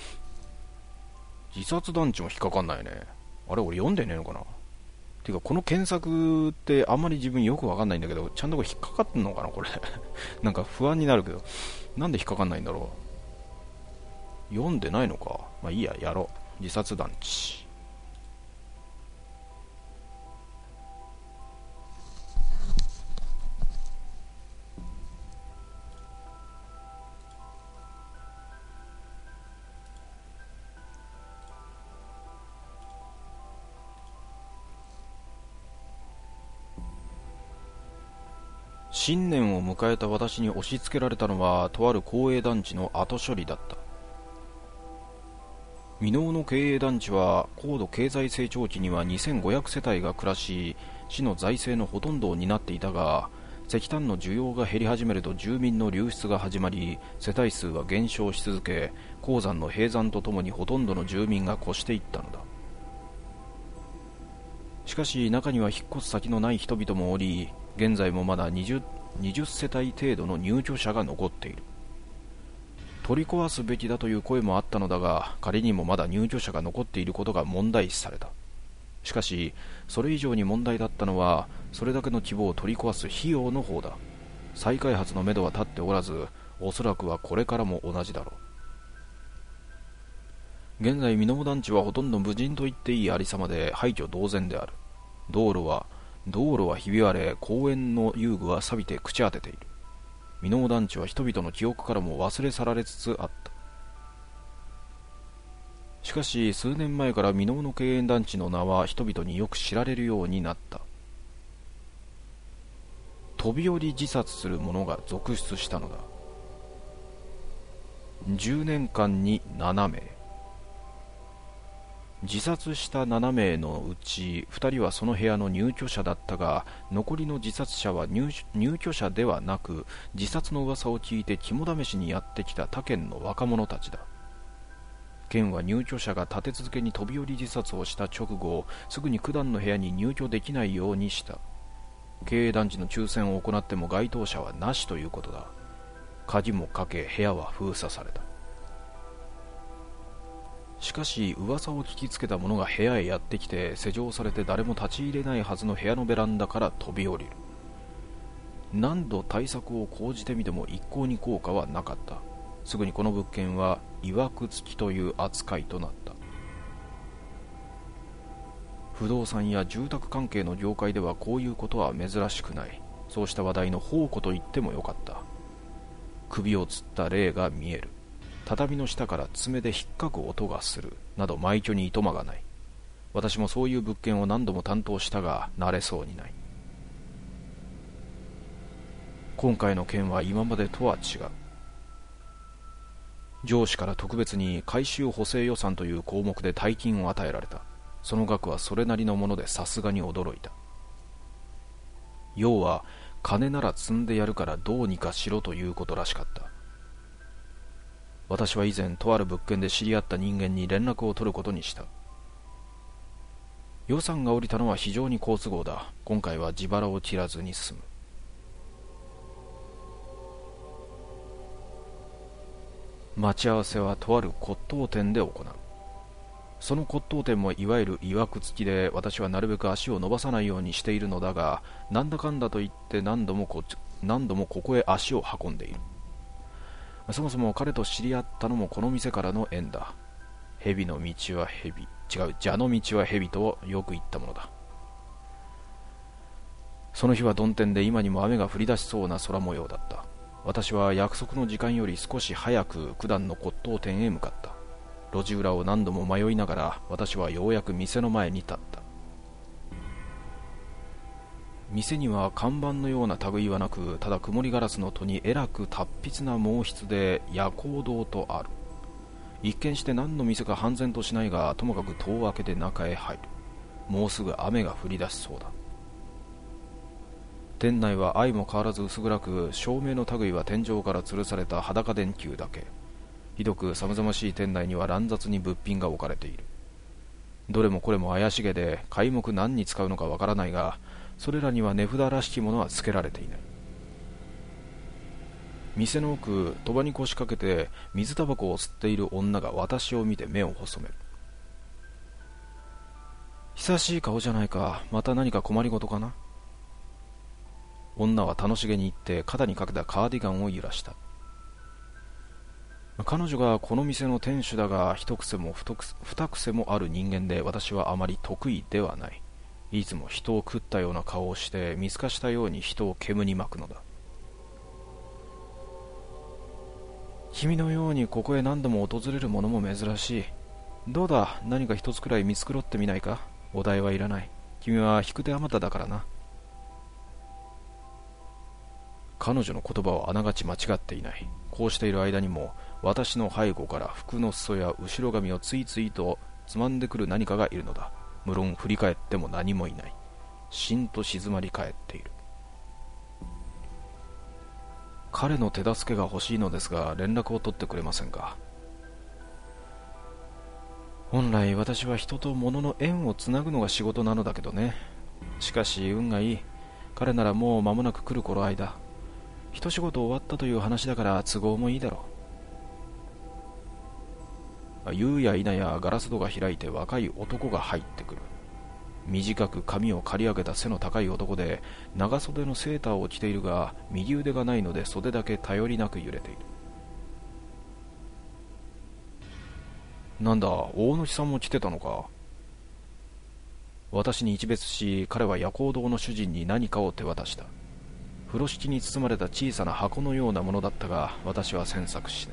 自殺団地も引っかかんないね。あれ俺読んでねえのかな。ていうかこの検索ってあんまり自分よくわかんないんだけど、ちゃんとこれ引っかかってんのかなこれなんか不安になるけど、なんで引っかかんないんだろう。読んでないのか。まあいいや、やろう。自殺団地。新年を迎えた私に押し付けられたのは、とある公営団地の後処理だった。箕面の経営団地は高度経済成長期にはにせんごひゃくせたいが暮らし、市の財政のほとんどを担っていたが、石炭の需要が減り始めると住民の流出が始まり、世帯数は減少し続け、鉱山の閉山とともにほとんどの住民が越していったのだ。しかし中には引っ越す先のない人々もおり、現在もまだ 20, 20世帯程度の入居者が残っている。取り壊すべきだという声もあったのだが、仮にもまだ入居者が残っていることが問題視された。しかしそれ以上に問題だったのは、それだけの規模を取り壊す費用の方だ。再開発のめどは立っておらず、おそらくはこれからも同じだろう。現在箕面団地はほとんど無人と言っていいありさまで廃墟同然である。道路は道路はひび割れ、公園の遊具は錆びて朽ち果てている。箕面団地は人々の記憶からも忘れ去られつつあった。しかし数年前から箕面の経営団地の名は人々によく知られるようになった。飛び降り自殺する者が続出したのだ。じゅうねんかんにななめい。自殺したななめいのうちふたりはその部屋の入居者だったが、残りの自殺者は 入, 入居者ではなく、自殺の噂を聞いて肝試しにやってきた他県の若者たちだ。県は入居者が立て続けに飛び降り自殺をした直後、すぐに九段の部屋に入居できないようにした。経営団地の抽選を行っても該当者はなしということだ。鍵もかけ、部屋は封鎖された。しかし噂を聞きつけた者が部屋へやってきて、施錠されて誰も立ち入れないはずの部屋のベランダから飛び降りる。何度対策を講じてみても一向に効果はなかった。すぐにこの物件はいわくつきという扱いとなった。不動産や住宅関係の業界ではこういうことは珍しくない。そうした話題の宝庫と言ってもよかった。首を吊った霊が見える、畳の下から爪で引っかく音がするなど、埋居にいとまがない。私もそういう物件を何度も担当したが慣れそうにない。今回の件は今までとは違う。上司から特別に改修補正予算という項目で大金を与えられた。その額はそれなりのものでさすがに驚いた。要は金なら積んでやるからどうにかしろということらしかった。私は以前とある物件で知り合った人間に連絡を取ることにした。予算が下りたのは非常に好都合だ。今回は自腹を切らずに済む。待ち合わせはとある骨董店で行う。 その骨董店もいわゆる曰く付きで、私はなるべく足を伸ばさないようにしているのだが、なんだかんだと言って何度もこ何度もここへ足を運んでいる。そもそも彼と知り合ったのもこの店からの縁だ。蛇の道は蛇、違う、蛇の道は蛇とよく言ったものだ。その日は曇天で今にも雨が降り出しそうな空模様だった。私は約束の時間より少し早く九段の骨董店へ向かった。路地裏を何度も迷いながら私はようやく店の前に立った。店には看板のような類はなく、ただ曇りガラスの戸にえらく達筆な毛筆で夜光堂とある。一見して何の店か判然としないが、ともかく戸を開けて中へ入る。もうすぐ雨が降り出しそうだ。店内は相も変わらず薄暗く、照明の類は天井から吊るされた裸電球だけ。ひどく寒々しい店内には乱雑に物品が置かれている。どれもこれも怪しげで、皆目何に使うのかわからないが、それらには値札らしきものは付けられていない。店の奥、戸場に腰掛けて水タバコを吸っている女が私を見て目を細める。久しい顔じゃないか。また何か困りごとかな。女は楽しげに言って肩にかけたカーディガンを揺らした。彼女がこの店の店主だが、一癖も二癖もある人間で、私はあまり得意ではない。いつも人を食ったような顔をして見透かしたように人を煙に巻くのだ。君のようにここへ何度も訪れるものも珍しい。どうだ、何か一つくらい見繕ってみないか。お代はいらない。君は引く手あまただからな。彼女の言葉はあながち間違っていない。こうしている間にも私の背後から服の裾や後ろ髪をついついとつまんでくる何かがいるのだ。無論振り返っても何もいない。しんと静まり返っている。彼の手助けが欲しいのですが、連絡を取ってくれませんか。本来私は人と物の縁をつなぐのが仕事なのだけどね。しかし運がいい。彼ならもう間もなく来る頃合いだ。一仕事終わったという話だから都合もいいだろう。言うや否やガラス戸が開いて若い男が入ってくる。短く髪を刈り上げた背の高い男で、長袖のセーターを着ているが、右腕がないので袖だけ頼りなく揺れている。なんだ、大野さんも来てたのか。私に一別し、彼は夜光堂の主人に何かを手渡した。風呂敷に包まれた小さな箱のようなものだったが、私は詮索しない。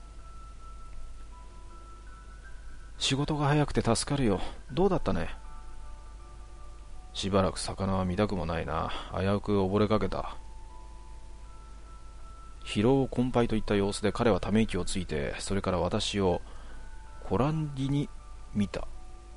仕事が早くて助かるよ。どうだったね。しばらく魚は見たくもないな。危うく溺れかけた。疲労困憊といった様子で彼はため息をついて、それから私をこらんぎに見た。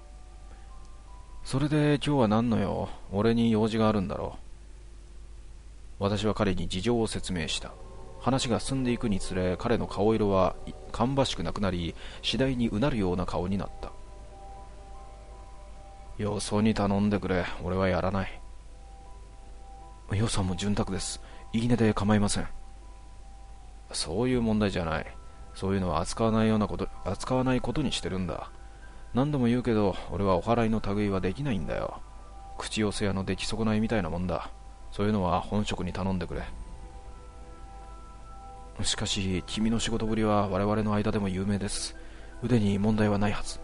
それで今日は何の用？俺に用事があるんだろう。私は彼に事情を説明した。話が進んでいくにつれ、彼の顔色は芳しくなくなり、次第にうなるような顔になった。よそに頼んでくれ。俺はやらない。予算も潤沢です。いいねで構いません。そういう問題じゃない。そういうのは扱わないようなこと扱わないことにしてるんだ。何度も言うけど、俺はお祓いの類はできないんだよ。口寄せ屋の出来損ないみたいなもんだ。そういうのは本職に頼んでくれ。しかし君の仕事ぶりは我々の間でも有名です。腕に問題はないはず。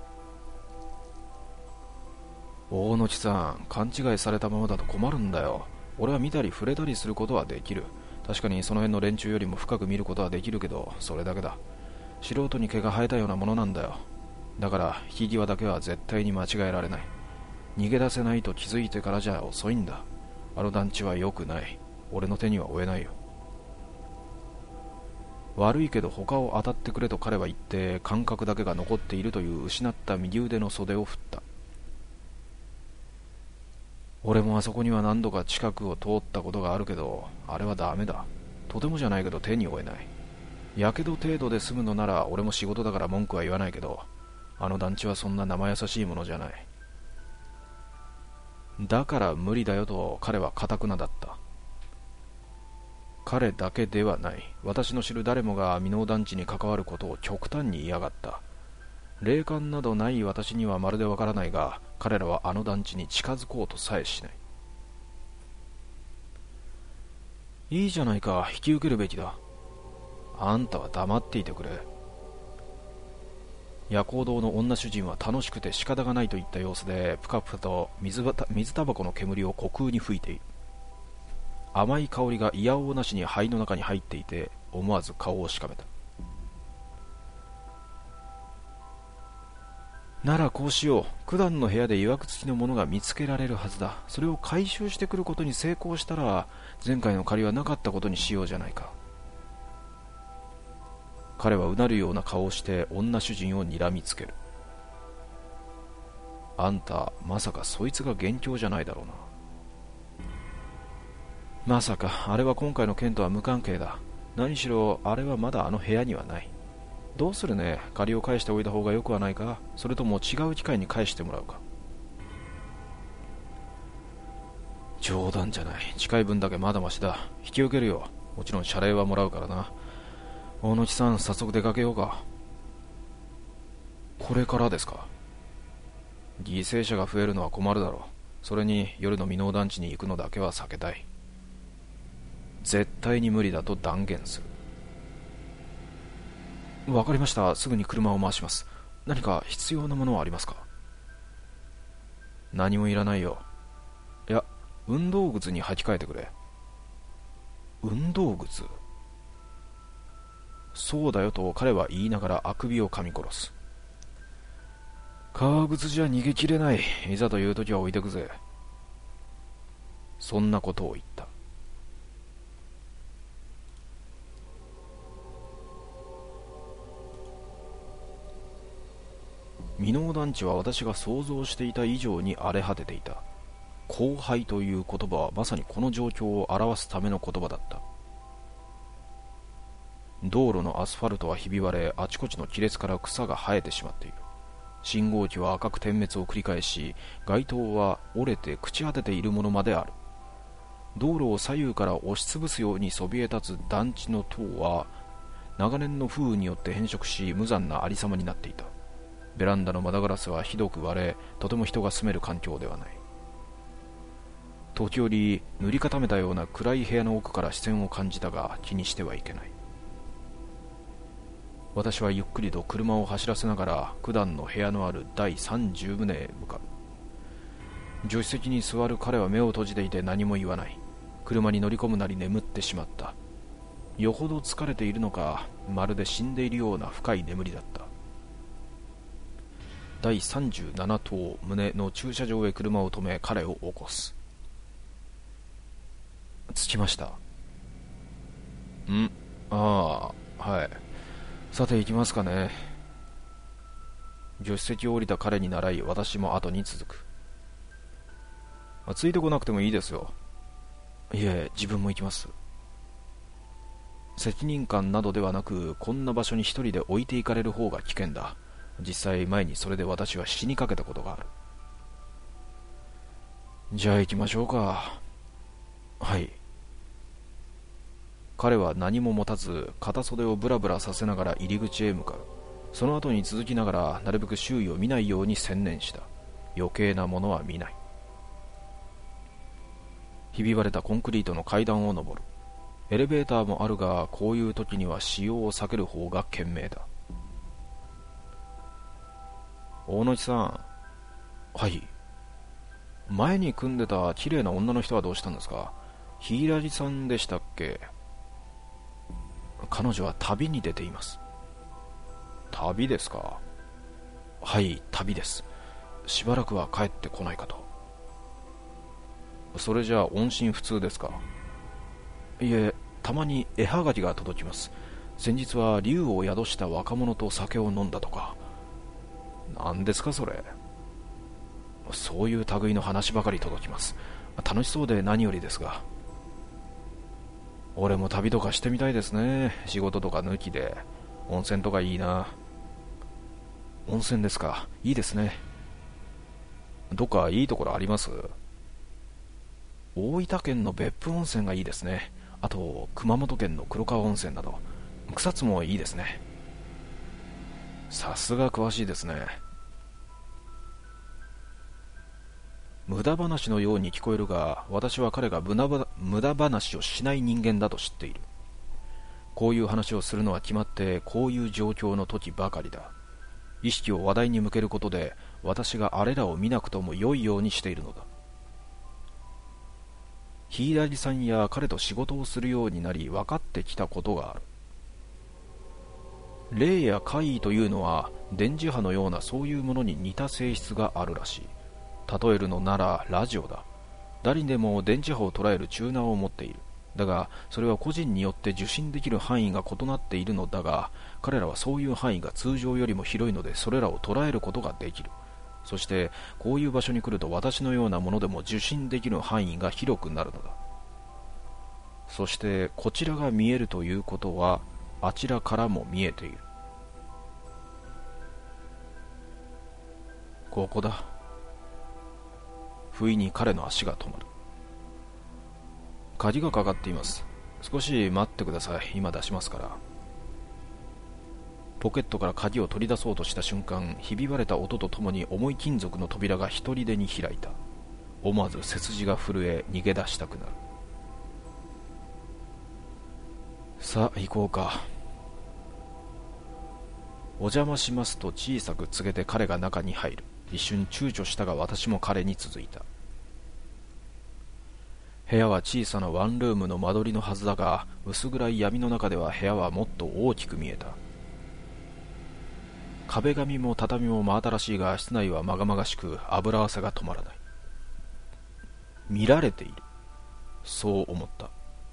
大野地さん、勘違いされたままだと困るんだよ。俺は見たり触れたりすることはできる。確かにその辺の連中よりも深く見ることはできるけど、それだけだ。素人に毛が生えたようなものなんだよ。だから引き際だけは絶対に間違えられない。逃げ出せないと気づいてからじゃ遅いんだ。あの団地は良くない。俺の手には負えないよ。悪いけど他を当たってくれと彼は言って、感覚だけが残っているという失った右腕の袖を振った。俺もあそこには何度か近くを通ったことがあるけど、あれはダメだ。とてもじゃないけど手に負えない。やけど程度で済むのなら俺も仕事だから文句は言わないけど、あの団地はそんな生優しいものじゃない。だから無理だよと彼は堅くなだった。彼だけではない。私の知る誰もが箕面団地に関わることを極端に嫌がった。 霊感などない私にはまるでわからないが、彼らはあの団地に近づこうとさえしない。いいじゃないか、引き受けるべきだ。あんたは黙っていてくれ。夜行堂の女主人は楽しくて仕方がないといった様子で、ぷかぷかと水ばた水タバコの煙を虚空に吹いている。甘い香りがいやおうなしに肺の中に入っていて、思わず顔をしかめた。ならこうしよう。九段の部屋で曰く付きのものが見つけられるはずだ。それを回収してくることに成功したら、前回の借りはなかったことにしようじゃないか。彼はうなるような顔をして女主人を睨みつける。あんた、まさかそいつが元凶じゃないだろうな。まさか、あれは今回の件とは無関係だ。何しろ、あれはまだあの部屋にはない。どうするね。借りを返しておいた方がよくはないか。それとも違う機会に返してもらうか。冗談じゃない。近い分だけまだましだ。引き受けるよ。もちろん謝礼はもらうからな。大野木さん、早速出かけようか。これからですか。犠牲者が増えるのは困るだろう。それに夜の箕面団地に行くのだけは避けたい。絶対に無理だと断言する。わかりました。すぐに車を回します。何か必要なものはありますか。何もいらないよ。いや、運動靴に履き替えてくれ。運動靴。そうだよと彼は言いながらあくびを噛み殺す。革靴じゃ逃げきれない。いざという時は置いてくぜ。そんなことを言った。箕面団地は私が想像していた以上に荒れ果てていた。荒廃という言葉はまさにこの状況を表すための言葉だった。道路のアスファルトはひび割れ、あちこちの亀裂から草が生えてしまっている。信号機は赤く点滅を繰り返し、街灯は折れて朽ち果てているものまである。道路を左右から押しつぶすようにそびえ立つ団地の塔は長年の風雨によって変色し、無残なありさまになっていた。ベランダの窓ガラスはひどく割れ、とても人が住める環境ではない。時折塗り固めたような暗い部屋の奥から視線を感じたが、気にしてはいけない。私はゆっくりと車を走らせながら九段の部屋のある第さんじゅう棟へ向かう。助手席に座る彼は目を閉じていて何も言わない。車に乗り込むなり眠ってしまった。よほど疲れているのか、まるで死んでいるような深い眠りだった。第さんじゅうなな棟棟の駐車場へ車を止め、彼を起こす。着きました。んああ、はい。さて行きますかね。助手席を降りた彼に習い、私も後に続く。ついてこなくてもいいですよ。いえ、自分も行きます。責任感などではなく、こんな場所に一人で置いていかれる方が危険だ。実際前にそれで私は死にかけたことがある。じゃあ行きましょうか。はい。彼は何も持たず、片袖をブラブラさせながら入り口へ向かう。その後に続きながら、なるべく周囲を見ないように専念した。余計なものは見ない。ひび割れたコンクリートの階段を上る。エレベーターもあるが、こういう時には使用を避ける方が賢明だ。大野木さん。はい。前に組んでた綺麗な女の人はどうしたんですか。柊さんでしたっけ。彼女は旅に出ています。旅ですか。はい、旅です。しばらくは帰ってこないかと。それじゃあ音信不通ですか。いえ、たまに絵はがきが届きます。先日は竜を宿した若者と酒を飲んだとか。何ですかそれ。そういう類の話ばかり届きます。楽しそうで何よりですが。俺も旅とかしてみたいですね。仕事とか抜きで。温泉とかいいな。温泉ですか。いいですね。どっかいいところあります？大分県の別府温泉がいいですね。あと熊本県の黒川温泉など。草津もいいですね。 さすが詳しいですね。無駄話のように聞こえるが、私は彼が無駄ば無駄話をしない人間だと知っている。こういう話をするのは決まってこういう状況の時ばかりだ。意識を話題に向けることで私があれらを見なくとも良いようにしているのだ。ヒイラリさんや彼と仕事をするようになり分かってきたことがある。霊や怪異というのは電磁波のようなそういうものに似た性質があるらしい。例えるのならラジオだ。誰にでも電磁波を捉えるチューナーを持っている。だがそれは個人によって受信できる範囲が異なっているのだが、彼らはそういう範囲が通常よりも広いのでそれらを捉えることができる。そしてこういう場所に来ると私のようなものでも受信できる範囲が広くなるのだ。そしてこちらが見えるということはあちらからも見えている。ここだ。不意に彼の足が止まる。鍵がかかっています。少し待ってください。今出しますから。ポケットから鍵を取り出そうとした瞬間、ひび割れた音とともに重い金属の扉が一人でに開いた。思わず背筋が震え逃げ出したくなる。さあ行こうか。お邪魔しますと小さく告げて彼が中に入る。一瞬躊躇したが私も彼に続いた。部屋は小さなワンルームの間取りのはずだが、薄暗い闇の中では部屋はもっと大きく見えた。壁紙も畳も真新しいが、室内はまがまがしく油汗が止まらない。見られている、そう思った。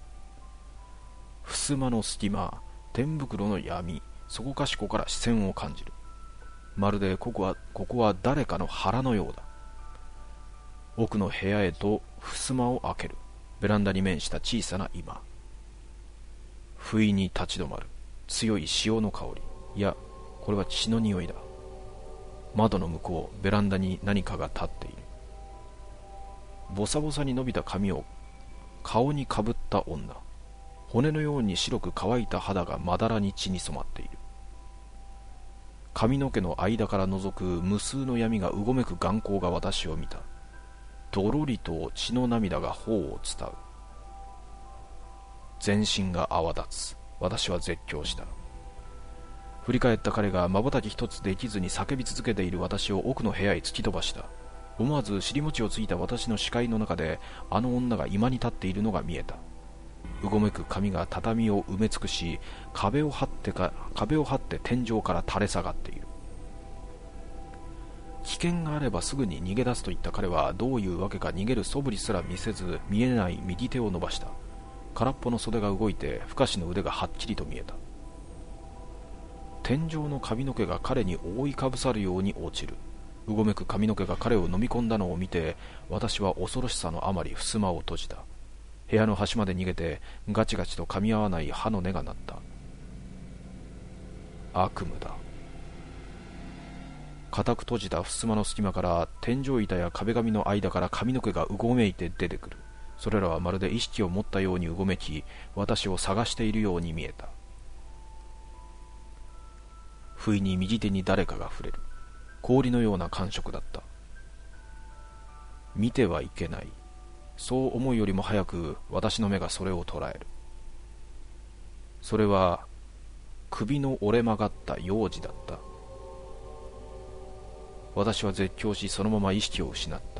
襖の隙間、天袋の闇、そこかしこから視線を感じる。まるでここは、ここは誰かの腹のようだ。奥の部屋へと襖を開ける。ベランダに面した小さな居間。不意に立ち止まる。強い潮の香り。いや、これは血の匂いだ。窓の向こう、ベランダに何かが立っている。ボサボサに伸びた髪を顔にかぶった女。骨のように白く乾いた肌がまだらに血に染まっている。髪の毛の間から覗く無数の闇がうごめく眼光が私を見た。どろりと血の涙が頬を伝う。全身が泡立つ。私は絶叫した。振り返った彼が瞬き一つできずに叫び続けている私を奥の部屋へ突き飛ばした。思わず尻餅をついた私の視界の中であの女が居間に立っているのが見えた。うごめく髪が畳を埋め尽くし、壁を張ってか壁を張って天井から垂れ下がっている。危険があればすぐに逃げ出すと言った彼はどういうわけか逃げる素振りすら見せず、見えない右手を伸ばした。空っぽの袖が動いて不可視の腕がはっきりと見えた。天井の髪の毛が彼に覆いかぶさるように落ちる。うごめく髪の毛が彼を飲み込んだのを見て、私は恐ろしさのあまり襖を閉じた。部屋の端まで逃げてガチガチと噛み合わない歯の音が鳴った。悪夢だ。固く閉じた襖の隙間から天井板や壁紙の間から髪の毛がうごめいて出てくる。それらはまるで意識を持ったようにうごめき、私を探しているように見えた。不意に右手に誰かが触れる。氷のような感触だった。見てはいけない、そう思うよりも早く私の目がそれを捉える。それは首の折れ曲がった幼児だった。私は絶叫し、そのまま意識を失った。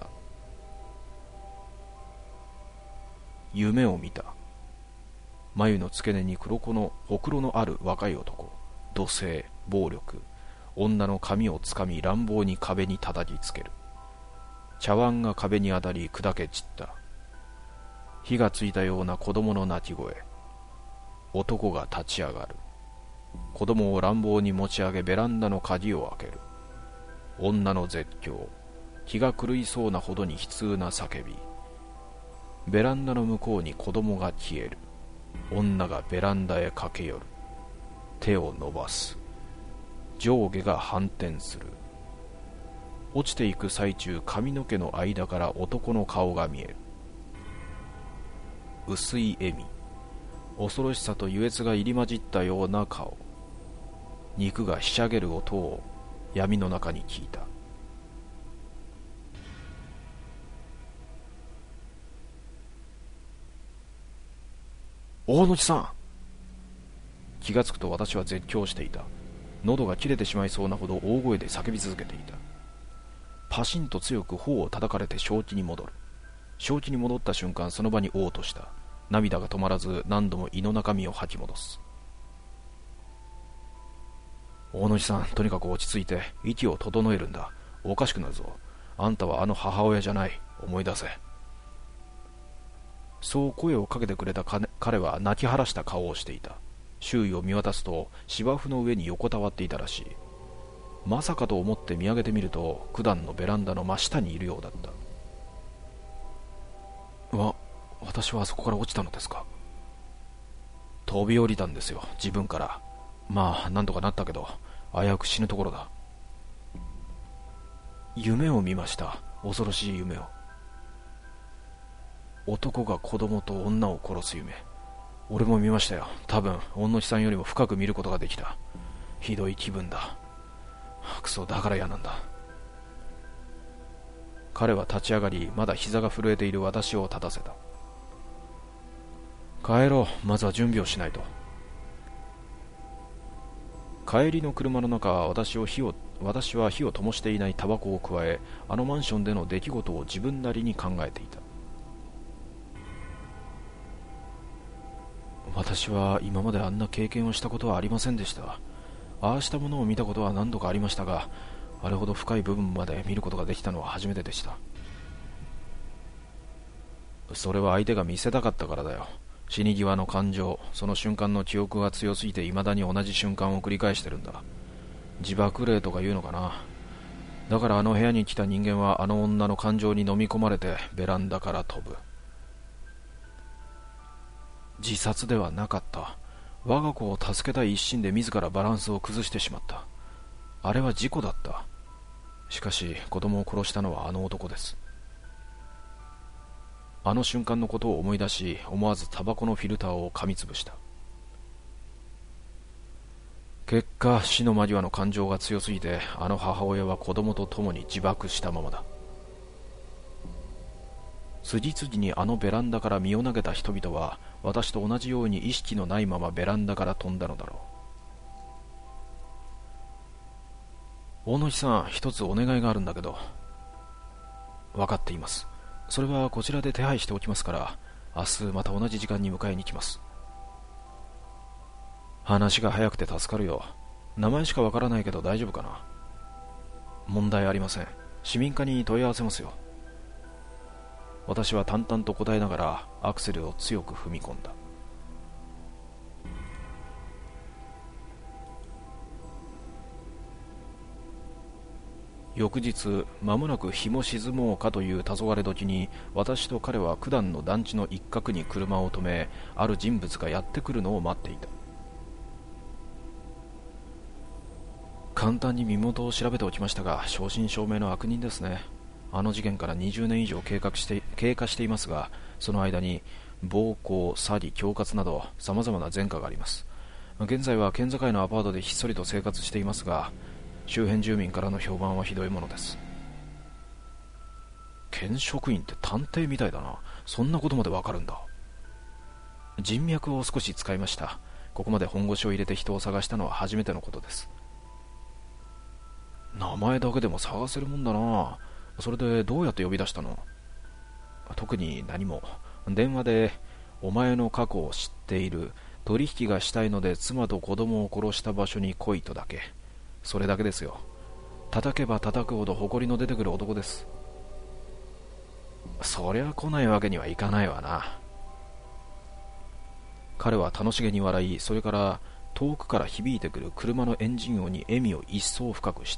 夢を見た。眉の付け根に黒子のほくろのある若い男。土星、暴力。女の髪をつかみ乱暴に壁に叩きつける。茶碗が壁に当たり砕け散った。火がついたような子供の泣き声。男が立ち上がる。子供を乱暴に持ち上げベランダの鍵を開ける。女の絶叫。気が狂いそうなほどに悲痛な叫び。ベランダの向こうに子供が消える。女がベランダへ駆け寄る。手を伸ばす。上下が反転する。落ちていく最中、髪の毛の間から男の顔が見える。薄い笑み。恐ろしさと愉悦が入り混じったような顔。 肉がひしゃげる音を闇の中に聞いた。大野木さん。気がつくと私は絶叫していた。喉が切れてしまいそうなほど大声で叫び続けていた。パシンと強く頬を叩かれて正気に戻る。正気に戻った瞬間、その場に嘔吐した。涙が止まらず何度も胃の中身を吐き戻す。大野木さん、とにかく落ち着いて息を整えるんだ。おかしくなるぞ。あんたはあの母親じゃない。思い出せ。そう声をかけてくれた彼は泣き晴らした顔をしていた。周囲を見渡すと芝生の上に横たわっていたらしい。まさかと思って見上げてみると、九段のベランダの真下にいるようだった。わ、私はあそこから落ちたのですか？飛び降りたんですよ、自分から。まあなんとかなったけど、危うく死ぬところだ。夢を見ました。恐ろしい夢を。男が子供と女を殺す夢。俺も見ましたよ。多分大野木さんよりも深く見ることができた。ひどい気分だ。クソ、だから嫌なんだ。彼は立ち上がり、まだ膝が震えている私を立たせた。帰ろう。まずは準備をしないと。帰りの車の中、私を火を私は火を灯していないタバコを加え、あのマンションでの出来事を自分なりに考えていた。私は今まであんな経験をしたことはありませんでした。ああしたものを見たことは何度かありましたが、あれほど深い部分まで見ることができたのは初めてでした。それは相手が見せたかったからだよ。死に際の感情、その瞬間の記憶が強すぎて未だに同じ瞬間を繰り返してるんだ。自爆霊とか言うのかな。だからあの部屋に来た人間はあの女の感情に飲み込まれてベランダから飛ぶ。自殺ではなかった。我が子を助けたい一心で自らバランスを崩してしまった。あれは事故だった。しかし子供を殺したのはあの男です。あの瞬間のことを思い出し、思わずタバコのフィルターを噛みつぶした。結果、死の間際の感情が強すぎて、あの母親は子供と共に自爆したままだ。次々にあのベランダから身を投げた人々は、私と同じように意識のないままベランダから飛んだのだろう。大野木さん、一つお願いがあるんだけど。分かっています。それはこちらで手配しておきますから、明日また同じ時間に迎えに来ます。話が早くて助かるよ。名前しかわからないけど大丈夫かな。問題ありません。市民課に問い合わせますよ。私は淡々と答えながらアクセルを強く踏み込んだ。翌日、間もなく日も沈もうかという黄昏時に、私と彼は九段の団地の一角に車を止め、ある人物がやってくるのを待っていた。簡単に身元を調べておきましたが、正真正銘の悪人ですね。あの事件からにじゅうねん以上経過して、経過していますが、その間に暴行、詐欺、恐喝など様々な前科があります。現在は県境のアパートでひっそりと生活していますが、周辺住民からの評判はひどいものです。県職員って探偵みたいだな。そんなことまでわかるんだ。人脈を少し使いました。ここまで本腰を入れて人を探したのは初めてのことです。名前だけでも探せるもんだな。それでどうやって呼び出したの？特に何も。電話でお前の過去を知っている、取引がしたいので妻と子供を殺した場所に来いとだけ。それだけですよ。叩けば叩くほど誇りの出てくる男です。そりゃ来ないわけにはいかないわな。彼は楽しげに笑い、それから遠くから響いてくる車のエンジン音に笑みを一層深くした。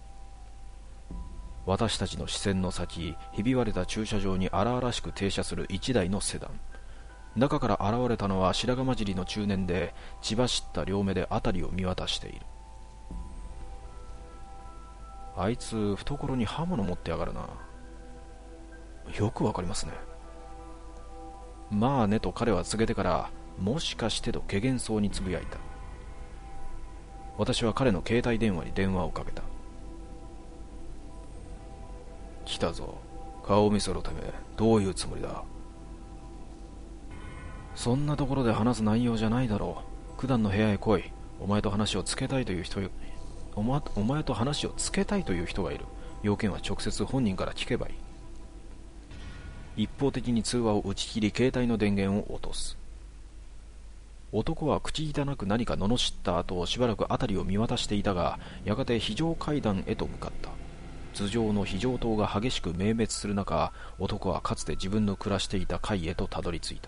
私たちの視線の先、ひび割れた駐車場に荒々しく停車する一台のセダン。中から現れたのは白髪混じりの中年で、血走った両目で辺りを見渡している。あいつ懐に刃物持ってやがるな。よくわかりますね。まあねと彼は告げてから、もしかしてと怪訝そうにつぶやいた。 私は彼の携帯電話に電話をかけた。来たぞ。顔を見せろてめえ。どういうつもりだ。そんなところで話す内容じゃないだろう。九段の部屋へ来い。お前と話をつけたいという人お前、お前と話をつけたいという人がいる。要件は直接本人から聞けばいい。一方的に通話を打ち切り、携帯の電源を落とす。男は口汚く何か罵った後、しばらく辺りを見渡していたが、やがて非常階段へと向かった。頭上の非常灯が激しく明滅する中、男はかつて自分の暮らしていた階へとたどり着いた。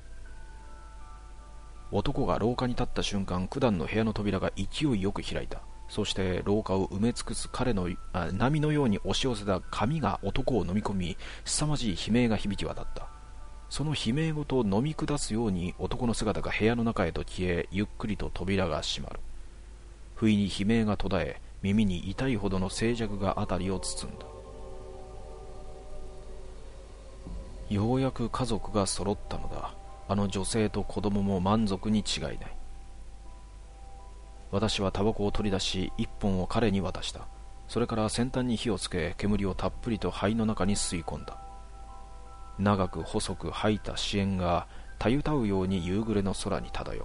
男が廊下に立った瞬間、九段の部屋の扉が勢いよく開いた。そして廊下を埋め尽くす彼のあ波のように押し寄せた髪が男を飲み込み、凄まじい悲鳴が響き渡った。その悲鳴ごと飲み下すように男の姿が部屋の中へと消え、ゆっくりと扉が閉まる。不意に悲鳴が途絶え、耳に痛いほどの静寂が辺りを包んだ。ようやく家族が揃ったのだ。あの女性と子供も満足に違いない。私はタバコを取り出し、一本を彼に渡した。それから先端に火をつけ、煙をたっぷりと肺の中に吸い込んだ。長く細く吐いた支煙がたゆたうように夕暮れの空に漂う。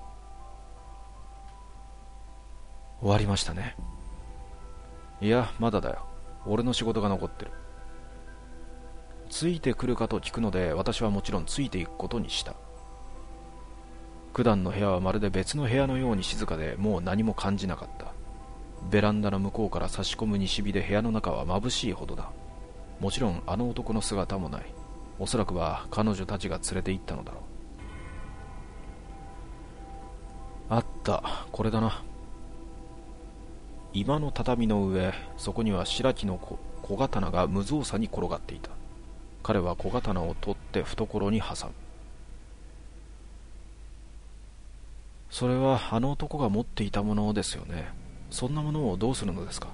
終わりましたね。いや、まだだよ。俺の仕事が残ってる。ついてくるかと聞くので、私はもちろんついていくことにした。九段の部屋はまるで別の部屋のように静かで、もう何も感じなかった。ベランダの向こうから差し込む西日で部屋の中は眩しいほどだ。もちろんあの男の姿もない。おそらくは彼女たちが連れて行ったのだろう。あった、これだな。今の畳の上、そこには白木の小刀が無造作に転がっていた。彼は小刀を取って懐に挟む。それはあの男が持っていたものですよね。そんなものをどうするのですか。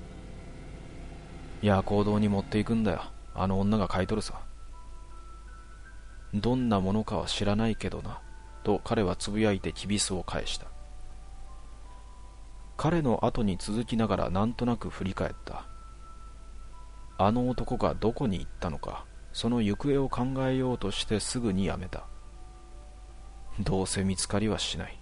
いや、行動に持っていくんだよ。あの女が買い取るさ。どんなものかは知らないけどな、と彼はつぶやいてきびすを返した。彼の後に続きながらなんとなく振り返った。あの男がどこに行ったのか、その行方を考えようとしてすぐにやめた。どうせ見つかりはしない。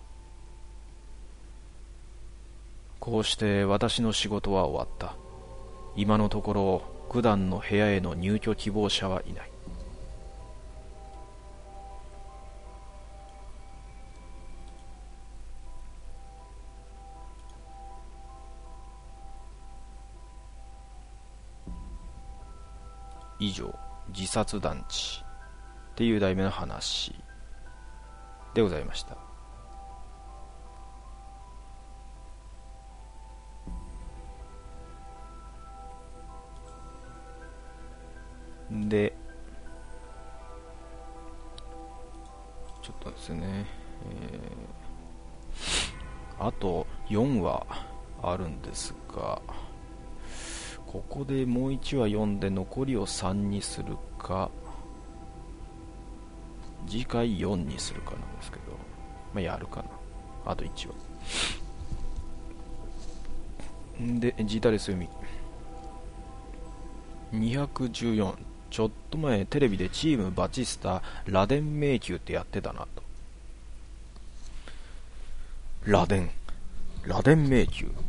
こうして私の仕事は終わった。今のところ九段の部屋への入居希望者はいない。以上、自殺団地っていう題名の話でございました。で、ちょっとですね、えー、あとよんわあるんですが、ここでもういちわ読んで残りをさんにするか、次回よんにするかなんですけど、まあやるかな。あといちわで、ジータレス読みにひゃくじゅうよん。ちょっと前テレビでチームバチスタ螺鈿迷宮ってやってたなと。螺鈿螺鈿迷宮、へ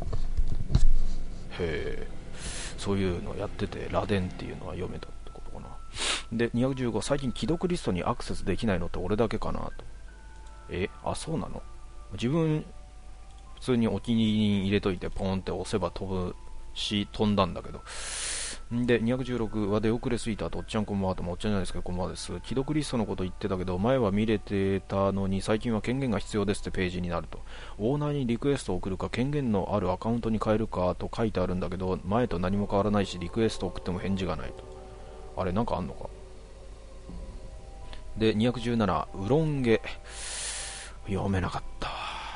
え、そういうのやってて、螺鈿っていうのは読めたってことかな。で、にひゃくじゅうご、最近既読リストにアクセスできないのって俺だけかなと。え、あ、そうなの。自分普通にお気に入りに入れといてポンって押せば飛ぶし、飛んだんだけど。で、にひゃくじゅうろくは出遅れすぎたと、おっちゃんこんばんはと、もおっちゃんじゃないですけどこんばんはです。既読リストのこと言ってたけど、前は見れてたのに最近は権限が必要ですってページになると。オーナーにリクエストを送るか、権限のあるアカウントに変えるかと書いてあるんだけど、前と何も変わらないし、リクエスト送っても返事がないと。あれ、なんかあんのか。で、にひゃくじゅうなな、ウロンゲ。読めなかった。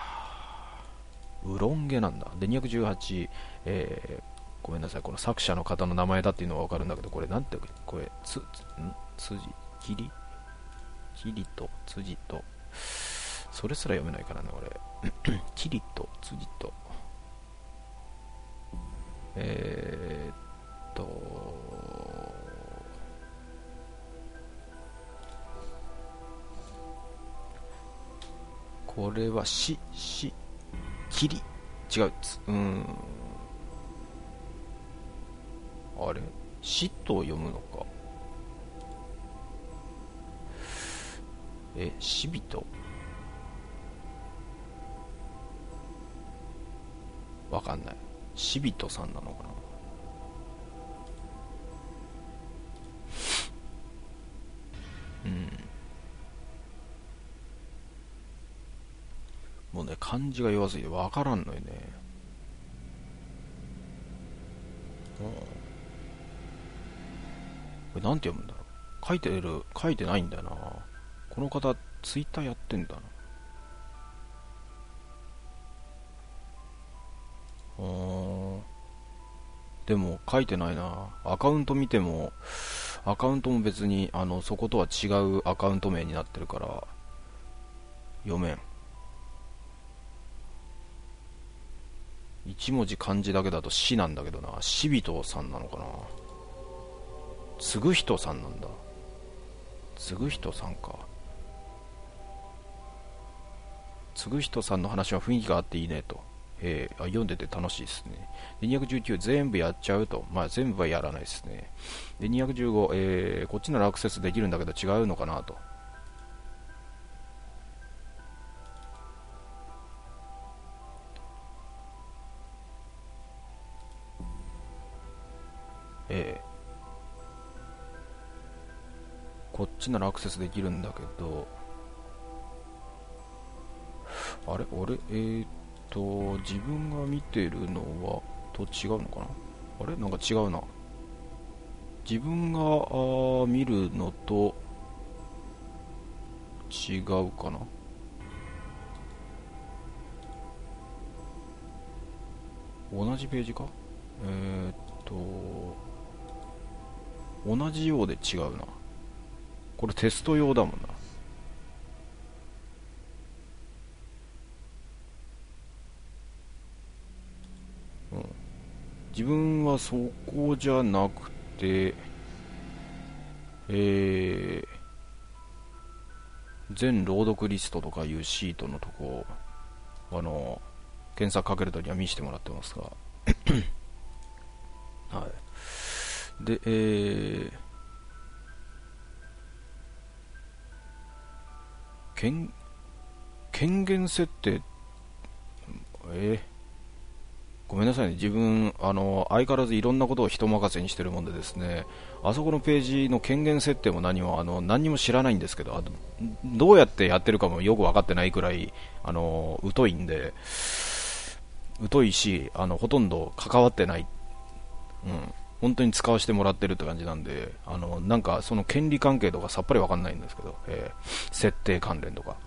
ウロンゲなんだ。で、にひゃくじゅうはち、えー、ごめんなさい、この作者の方の名前だっていうのはわかるんだけど、これなんて、これ、つ、つん、つじ、きりきりと、つじと、 それすら読めないからね俺。キリと辻とえー、っとこれはししキリ違うつうーんあれしと読むのか。えしびとわかんない。しびとさんなのかな。うんもうね漢字が弱すぎてわからんのよね。これなんて読むんだろう。書いてる書いてないんだよな。この方ツイッターやってんだな。あーでも書いてないな。アカウント見てもアカウントも別にあのそことは違うアカウント名になってるから読めん。一文字漢字だけだと死なんだけどな。死人さんなのかな。継ぐ人さんなんだ。継ぐ人さんか。継ぐ人さんの話は雰囲気があっていいねと。えー、あ読んでて楽しいですね。でにひゃくじゅうきゅう全部やっちゃうと。まあ全部はやらないですね。でにひゃくじゅうご、えー、こっちならアクセスできるんだけど違うのかなと。えー、こっちならアクセスできるんだけどあれ俺えー、っと自分が見てるのはと違うのかな。あれなんか違うな。自分があ見るのと違うかな。同じページか。えー、っと同じようで違うな。これテスト用だもんな。うん、自分はそこじゃなくてえー、全朗読リストとかいうシートのとこあの検索かけるときは見せてもらってますがはいでえー、権権限設定えーごめんなさいね、自分、あの相変わらずいろんなことを人任せにしてるもんでですね、あそこのページの権限設定も何もあの何にも知らないんですけど、あとどうやってやってるかもよく分かってないくらいあの疎いんで、疎いしあのほとんど関わってない、うん、本当に使わせてもらってるって感じなんで、あのなんかその権利関係とかさっぱり分かんないんですけど、えー設定関連とか。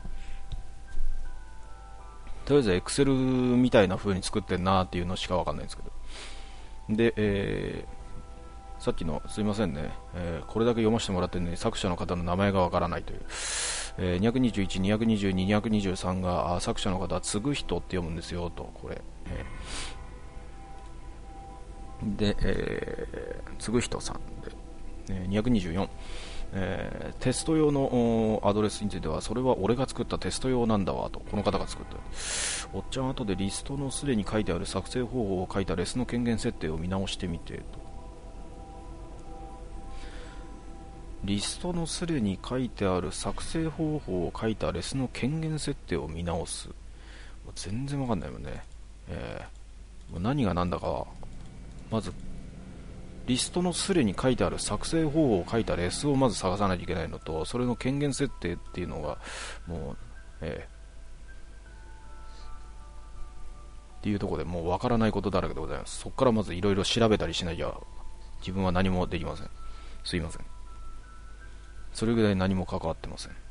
とりあえずエクセルみたいな風に作ってんなっていうのしかわかんないんですけど。で、えー、さっきのすいませんね、えー、これだけ読ませてもらってるのに作者の方の名前がわからないという、えー、にひゃくにじゅういち、にひゃくにじゅうに、にひゃくにじゅうさんがあ作者の方は継ぐ人って読むんですよと。これ、えー、で、えー、継ぐ人さんで、えー、にひゃくにじゅうよん、えーテスト用のアドレスについてはそれは俺が作ったテスト用なんだわと。この方が作った。おっちゃん後でリストのすでに書いてある作成方法を書いたレスの権限設定を見直してみてと。リストのすでに書いてある作成方法を書いたレスの権限設定を見直す。もう全然わかんないもんね。えー、もう何が何だかまずリストのすでに書いてある作成方法を書いたレスをまず探さないといけないのと、それの権限設定っていうのがもう、えー、っていうところでもうわからないことだらけでございます。そこからまずいろいろ調べたりしなきゃ自分は何もできません。すいません。それぐらい何も関わってません。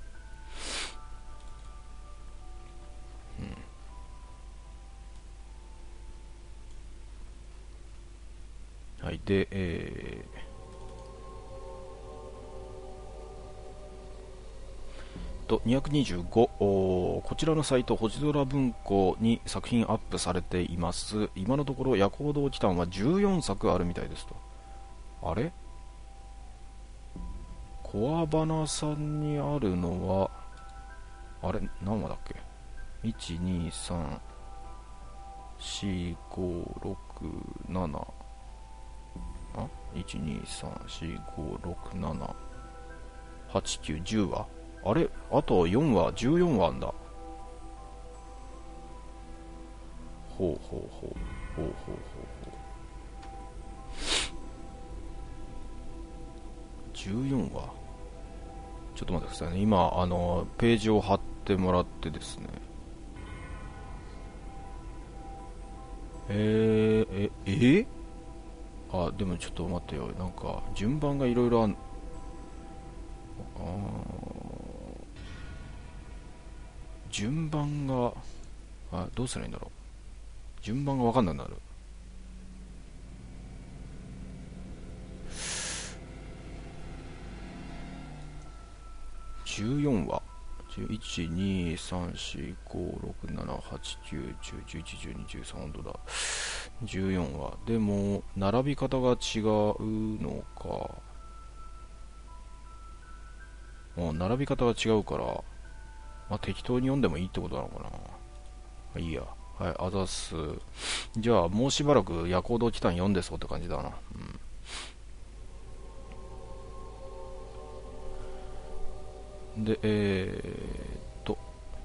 うん、はい。で、えーとにひゃくにじゅうご、こちらのサイト星空文庫に作品アップされています。今のところ夜行動期間はじゅうよんさくあるみたいですと。あれ、小花さんにあるのはあれ何話だっけ。 いちにさんよんごろくなな あ いちにさんよんごろくななはちきゅうじゅう 話。あれ、あとよんわ、じゅうよんわあんだ。ほうほうほうほうほうほうほうじゅうよんわ。ちょっと待ってくださいね。今あのページを貼ってもらってですね。えー、ええあ、でもちょっと待ってよ。なんか順番がいろいろあん。あ順番が、あ、どうすればいいんだろう。順番が分かんなくなる。じゅうよんわ。いち、に、さん、よん、ご、ろく、なな、はち、きゅう、じゅう、じゅういち、じゅうに、じゅうさん、本当だ。じゅうよんわ。でも、並び方が違うのか。もう並び方が違うから、まあ、適当に読んでもいいってことなのかな。まあ、いいや。はい、あざっす。じゃあ、もうしばらく夜行動期間読んでそうって感じだな。うん、で、えー、っと、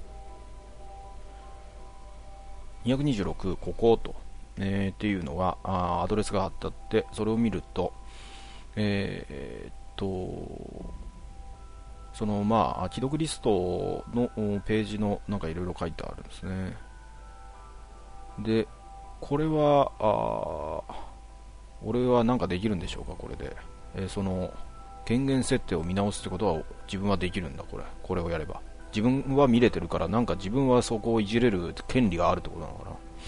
にひゃくにじゅうろく、ここと、えー、っていうのが、あアドレスが貼ってあって、それを見ると、えー、っと、そのまあ既読リストのページのなんかいろいろ書いてあるんですね。で、これはあ俺はなんかできるんでしょうか、これで、えー、その権限設定を見直すってことは自分はできるんだ。これこれをやれば自分は見れてるから、なんか自分はそこをいじれる権利があるってことなのかな。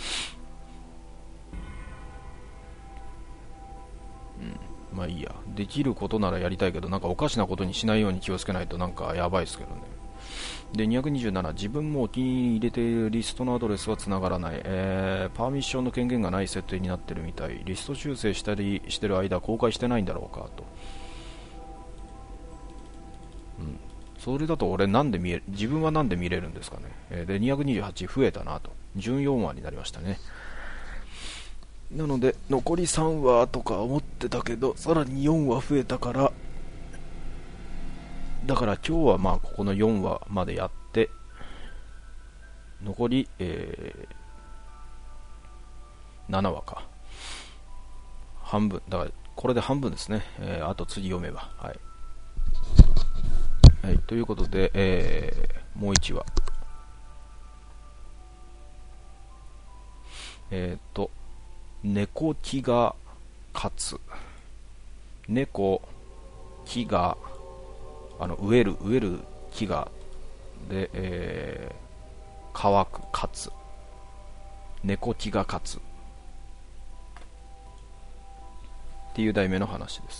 うん、まあいいや。できることならやりたいけど、なんかおかしなことにしないように気をつけないとなんかやばいですけどね。で、にひゃくにじゅうなな、自分もお気に入れているリストのアドレスは繋がらない、えー、パーミッションの権限がない設定になってるみたい。リスト修正したりしてる間公開してないんだろうかと。うん、それだと俺なんで見え自分はなんで見れるんですかね。えー、でにひゃくにじゅうはち増えたなと、じゅうよんわになりましたね。なので残りさんわとか思ってたけど、さらによんわ増えたから、だから今日はまあここのよんわまでやって、残り、えー、ななわか、半分だから、これで半分ですね。えー、あと次読めば、はい、はい、ということで、えー、もういちわ、えっ、ー、と猫木が勝つ。猫木が、あの植える植える木がで、えー、乾く勝つ、猫木が勝つっていう題名の話です。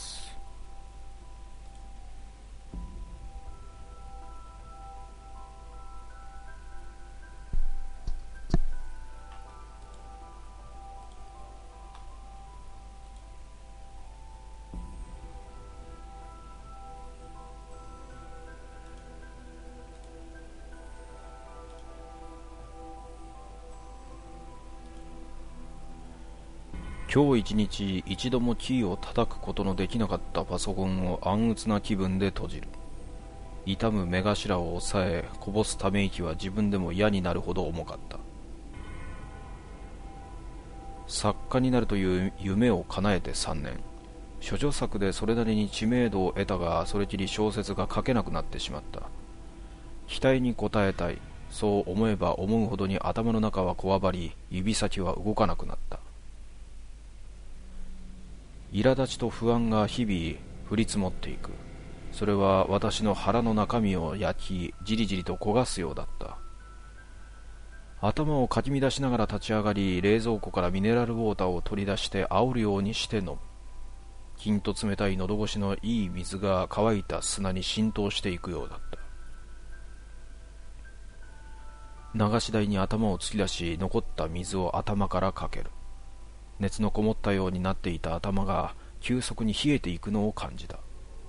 今日一日一度もキーを叩くことのできなかったパソコンを暗鬱な気分で閉じる。痛む目頭を押さえ、こぼすため息は自分でも嫌になるほど重かった。作家になるという夢を叶えてさんねん。処女作でそれなりに知名度を得たが、それきり小説が書けなくなってしまった。期待に応えたい。そう思えば思うほどに頭の中はこわばり、指先は動かなくなった。苛立ちと不安が日々降り積もっていく。それは私の腹の中身を焼き、じりじりと焦がすようだった。頭をかき乱しながら立ち上がり、冷蔵庫からミネラルウォーターを取り出して煽るようにして飲む。金と冷たい喉越しのいい水が乾いた砂に浸透していくようだった。 流し台に頭を突き出し、残った水を頭からかける。熱のこもったようになっていた頭が急速に冷えていくのを感じた。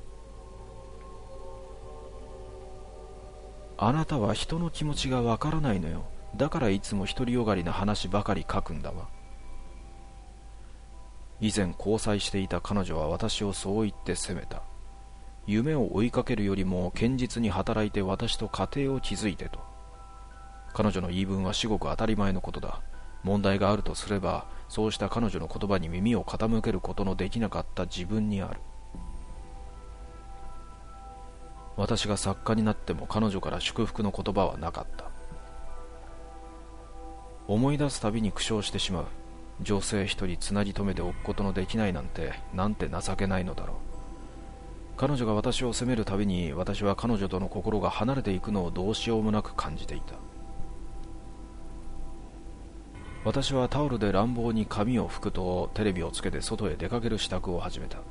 あなたは人の気持ちがわからないのよ。だからいつも独りよがりな話ばかり書くんだわ。以前交際していた彼女は私をそう言って責めた。夢を追いかけるよりも堅実に働いて私と家庭を築いてと。彼女の言い分は至極当たり前のことだ。問題があるとすれば、そうした彼女の言葉に耳を傾けることのできなかった自分にある。私が作家になっても彼女から祝福の言葉はなかった。思い出すたびに苦笑してしまう。女性一人つなぎ止めておくことのできないなんて、なんて情けないのだろう。彼女が私を責めるたびに、私は彼女との心が離れていくのをどうしようもなく感じていた。私はタオルで乱暴に髪を拭くと、テレビをつけて外へ出かける支度を始めた。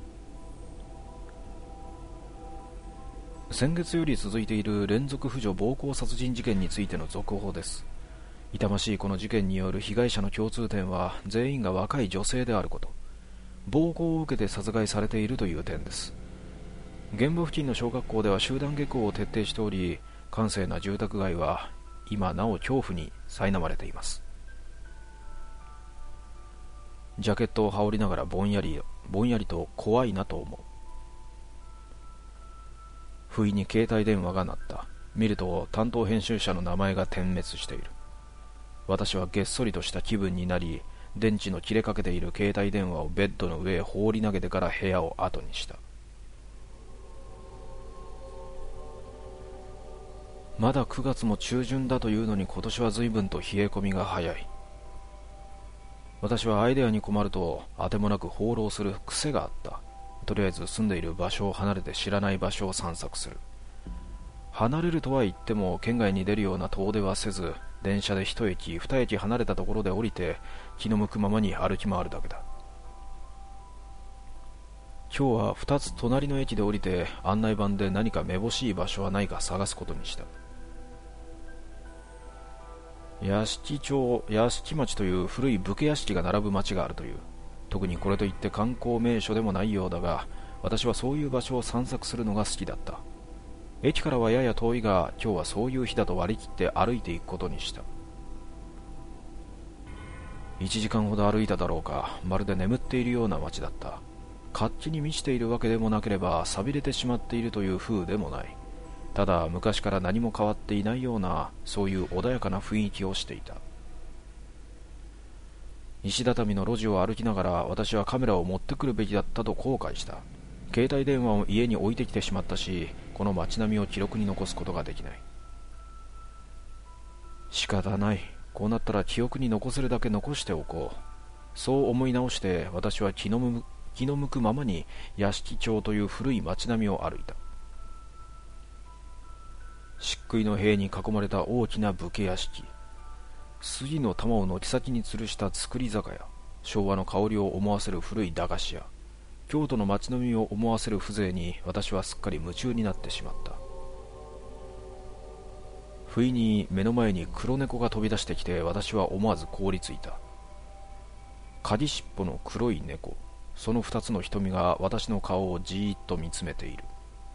先月より続いている連続婦女暴行殺人事件についての続報です。痛ましいこの事件による被害者の共通点は、全員が若い女性であること、暴行を受けて殺害されているという点です。現場付近の小学校では集団下校を徹底しており、閑静な住宅街は今なお恐怖に苛まれています。ジャケットを羽織りながらぼんやりぼんやりと怖いなと思う。不意に携帯電話が鳴った。見ると担当編集者の名前が点滅している。私はげっそりとした気分になり、電池の切れかけている携帯電話をベッドの上へ放り投げてから部屋を後にした。まだくがつも中旬だというのに、今年は随分と冷え込みが早い。私はアイデアに困るとあてもなく放浪する癖があった。とりあえず住んでいる場所を離れて知らない場所を散策する。離れるとは言っても県外に出るような遠出はせず、電車で一駅二駅離れたところで降りて気の向くままに歩き回るだけだ。今日は二つ隣の駅で降りて案内板で何かめぼしい場所はないか探すことにした。屋敷町、屋敷町という古い武家屋敷が並ぶ町があるという。特にこれといって観光名所でもないようだが、私はそういう場所を散策するのが好きだった。駅からはやや遠いが、今日はそういう日だと割り切って歩いていくことにした。いちじかんほど歩いただろうか。まるで眠っているような街だった。活気に満ちているわけでもなければ、寂れてしまっているという風でもない。ただ昔から何も変わっていないような、そういう穏やかな雰囲気をしていた。石畳の路地を歩きながら、私はカメラを持ってくるべきだったと後悔した。携帯電話を家に置いてきてしまったし、この街並みを記録に残すことができない。仕方ない。こうなったら記憶に残せるだけ残しておこう。そう思い直して、私は気の向気の向くままに屋敷町という古い街並みを歩いた。漆喰の塀に囲まれた大きな武家屋敷、杉の玉を軒先に吊るした造り酒屋、昭和の香りを思わせる古い駄菓子屋、京都の街並みを思わせる風情に、私はすっかり夢中になってしまった。不意に目の前に黒猫が飛び出してきて、私は思わず凍りついた。かぎしっぽの黒い猫、その二つの瞳が私の顔をじーっと見つめている。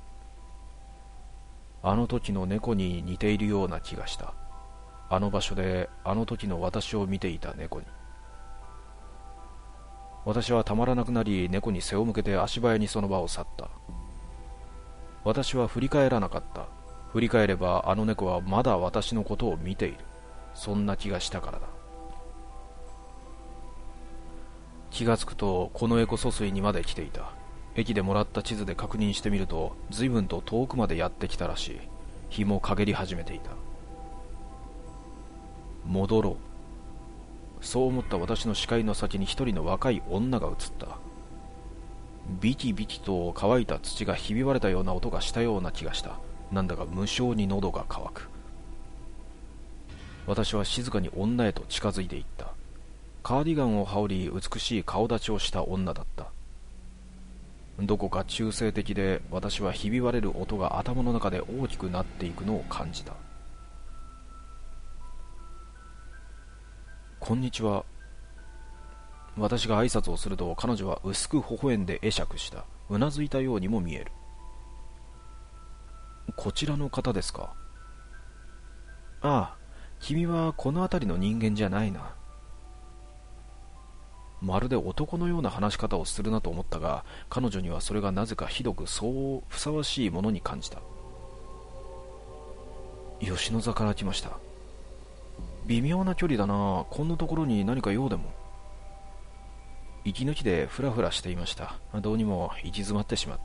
あの時の猫に似ているような気がした。あの場所であの時の私を見ていた猫に。私はたまらなくなり、猫に背を向けて足早にその場を去った。私は振り返らなかった。振り返ればあの猫はまだ私のことを見ている。そんな気がしたからだ。気がつくとこのエコ疎水にまで来ていた。駅でもらった地図で確認してみると、随分と遠くまでやってきたらしい。日も陰り始めていた。戻ろう。そう思った私の視界の先に一人の若い女が映った。ビキビキと乾いた土がひび割れたような音がしたような気がした。なんだか無性に喉が渇く。私は静かに女へと近づいていった。カーディガンを羽織り、美しい顔立ちをした女だった。どこか中性的で、私はひび割れる音が頭の中で大きくなっていくのを感じた。 こんにちは。私が挨拶をすると彼女は薄く微笑んで会釈した。うなずいたようにも見える。こちらの方ですか？ああ、君はこの辺りの人間じゃないな。まるで男のような話し方をするなと思ったが、彼女にはそれがなぜかひどくそうふさわしいものに感じた。吉野座から来ました。微妙な距離だな。こんなところに何か用でも？息抜きでフラフラしていました。どうにも行き詰まってしまって。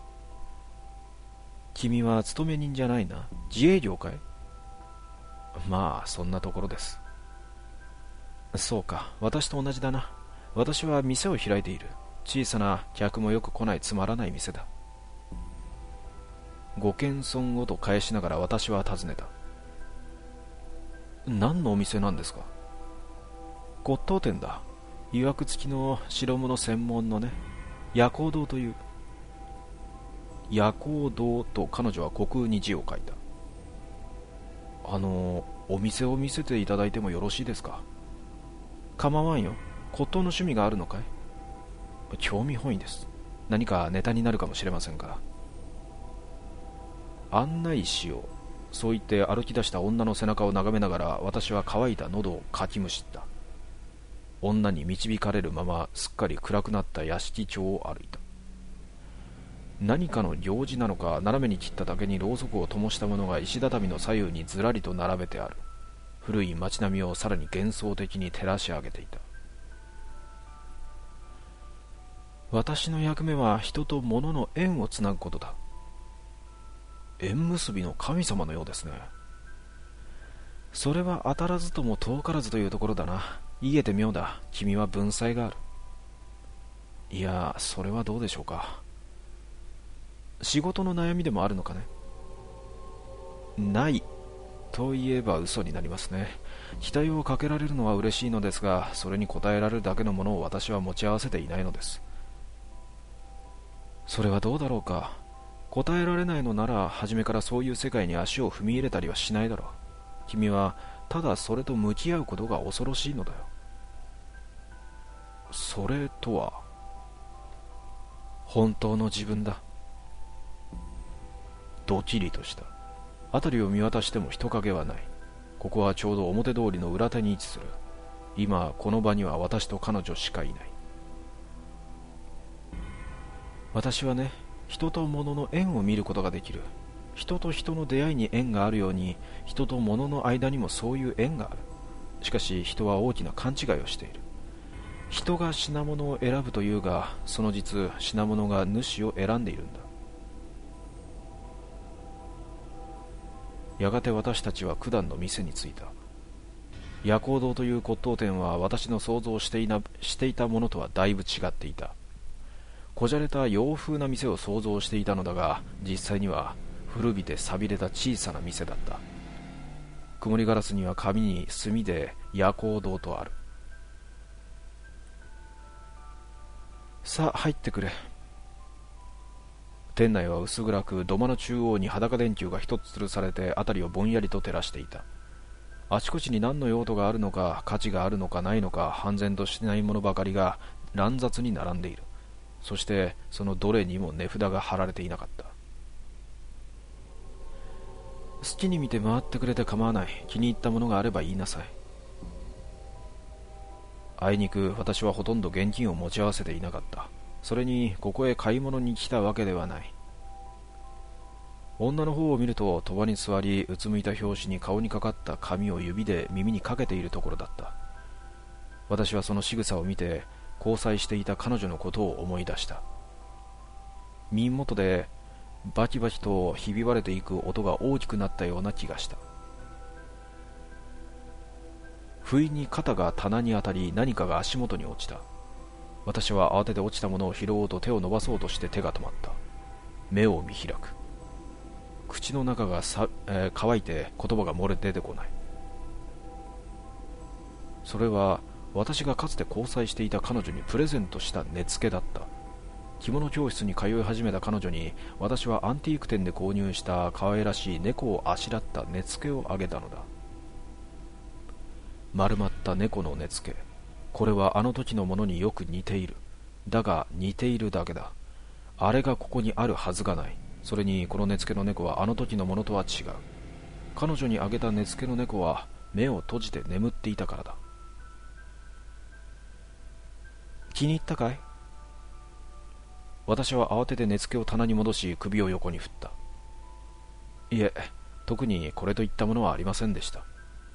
君は勤め人じゃないな。自営業かい？まあそんなところです。そうか、私と同じだな。私は店を開いている。小さな客もよく来ないつまらない店だ。ご謙遜をと返しながら私は尋ねた。何のお店なんですか？骨董店だ。いわくつきの白物専門のね。夜光堂という。夜光堂と彼女は虚空に字を書いた。あのお店を見せていただいてもよろしいですか？構わんよ。骨董の趣味があるのかい？興味本位です。何かネタになるかもしれませんが。案内しよう。そう言って歩き出した女の背中を眺めながら私は乾いた喉をかきむしった。女に導かれるまますっかり暗くなった屋敷町を歩いた。何かの行事なのか、斜めに切った竹にろうそくを灯したものが石畳の左右にずらりと並べてある。古い街並みをさらに幻想的に照らし上げていた。私の役目は人と物の縁をつなぐことだ。縁結びの神様のようですね。それは当たらずとも遠からずというところだな。言えて妙だ。君は文才がある。いや、それはどうでしょうか。仕事の悩みでもあるのかね？ないと言えば嘘になりますね。期待をかけられるのは嬉しいのですが、それに応えられるだけのものを私は持ち合わせていないのです。それはどうだろうか。答えられないのなら初めからそういう世界に足を踏み入れたりはしないだろう。君はただそれと向き合うことが恐ろしいのだよ。それとは本当の自分だ。ドキリとした。辺りを見渡しても人影はない。ここはちょうど表通りの裏手に位置する。今この場には私と彼女しかいない。私はね、人と物の縁を見ることができる。人と人の出会いに縁があるように、人と物の間にもそういう縁がある。しかし人は大きな勘違いをしている。人が品物を選ぶというが、その実品物が主を選んでいるんだ。やがて私たちは九段の店に着いた。夜光堂という骨董店は私の想像していな、していたものとはだいぶ違っていた。こじゃれた洋風な店を想像していたのだが、実際には古びて寂れた小さな店だった。曇りガラスには紙に墨で夜光堂とある。さあ入ってくれ。店内は薄暗く、土間の中央に裸電球が一つ吊るされて辺りをぼんやりと照らしていた。あちこちに何の用途があるのか、価値があるのかないのか、判然としないものばかりが乱雑に並んでいる。そしてそのどれにも値札が貼られていなかった。好きに見て回ってくれて構わない。気に入ったものがあれば言いなさい。あいにく私はほとんど現金を持ち合わせていなかった。それにここへ買い物に来たわけではない。女の方を見ると、戸場に座り、うつむいた拍子に顔にかかった紙を指で耳にかけているところだった。私はその仕草を見て、交際していた彼女のことを思い出した。耳元でバキバキとひび割れていく音が大きくなったような気がした。不意に肩が棚に当たり、何かが足元に落ちた。私は慌てて落ちたものを拾おうと手を伸ばそうとして手が止まった。目を見開く。口の中がさ、えー、乾いて言葉が漏れ出てこない。それは私がかつて交際していた彼女にプレゼントした根付けだった。着物教室に通い始めた彼女に、私はアンティーク店で購入した可愛らしい猫をあしらった根付けをあげたのだ。 丸まった猫の根付け。これはあの時のものによく似ている。だが似ているだけだ。あれがここにあるはずがない。それにこの根付けの猫はあの時のものとは違う。彼女にあげた根付けの猫は目を閉じて眠っていたからだ。気に入ったかい？私は慌てて根付けを棚に戻し、首を横に振った。いえ、特にこれといったものはありませんでした。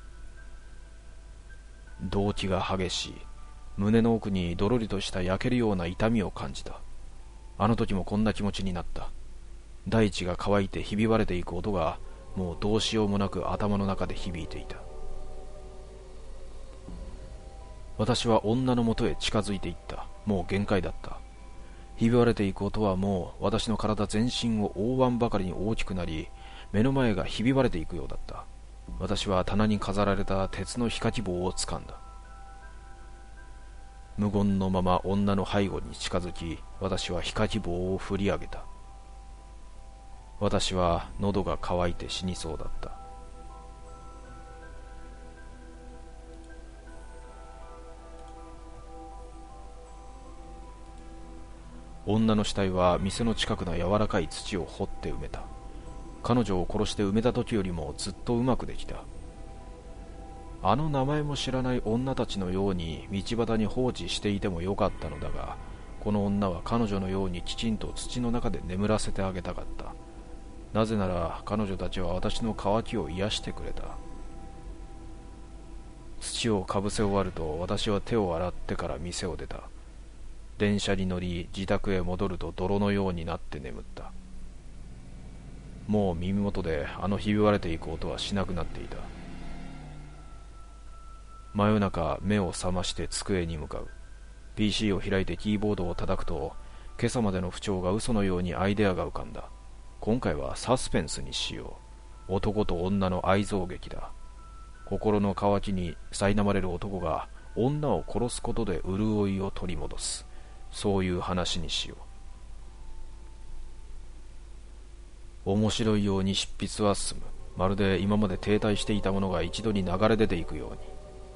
動悸が激しい。胸の奥にどろりとした焼けるような痛みを感じた。あの時もこんな気持ちになった。大地が乾いてひび割れていく音がもうどうしようもなく頭の中で響いていた。私は女のもとへ近づいていった。もう限界だった。ひび割れていく音はもう私の体全身を覆わんばかりに大きくなり、目の前がひび割れていくようだった。私は棚に飾られた鉄のひかき棒をつかんだ。無言のまま女の背後に近づき、私はひかき棒を振り上げた。私は喉が渇いて死にそうだった。女の死体は店の近くの柔らかい土を掘って埋めた。彼女を殺して埋めた時よりもずっとうまくできた。あの名前も知らない女たちのように道端に放置していてもよかったのだが、この女は彼女のようにきちんと土の中で眠らせてあげたかった。なぜなら彼女たちは私の渇きを癒してくれた。土をかぶせ終わると私は手を洗ってから店を出た。電車に乗り自宅へ戻ると泥のようになって眠った。もう耳元であのひび割れていく音はしなくなっていた。真夜中目を覚まして机に向かう。 ピーシー を開いてキーボードを叩くと、今朝までの不調が嘘のようにアイデアが浮かんだ。今回はサスペンスにしよう。男と女の愛憎劇だ。心の渇きに苛まれる男が女を殺すことで潤いを取り戻す、そういう話にしよう。面白いように執筆は進む。まるで今まで停滞していたものが一度に流れ出ていくように。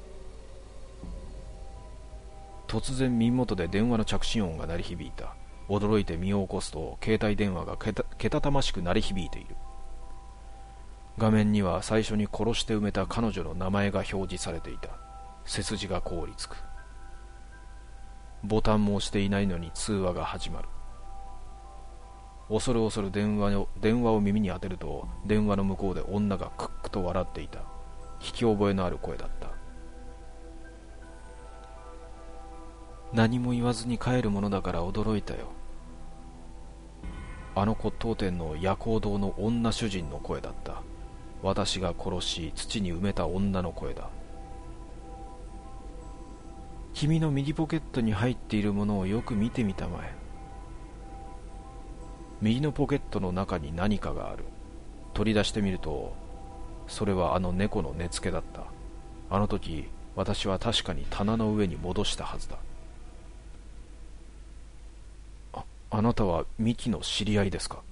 突然耳元で電話の着信音が鳴り響いた。驚いて身を起こすと携帯電話がけたけたたましく鳴り響いている。画面には最初に殺して埋めた彼女の名前が表示されていた。背筋が凍りつく。ボタンも押していないのに通話が始まる。恐る恐る電話を電話を耳に当てると、電話の向こうで女がクックと笑っていた。聞き覚えのある声だった。何も言わずに帰るものだから驚いたよ。あの骨董店の夜行堂の女主人の声だった。私が殺し土に埋めた女の声だ。君の右ポケットに入っているものをよく見てみたまえ。右のポケットの中に何かがある。取り出してみると、それはあの猫の根付けだった。あの時私は確かに棚の上に戻したはずだ。あ、あなたはミキの知り合いですか？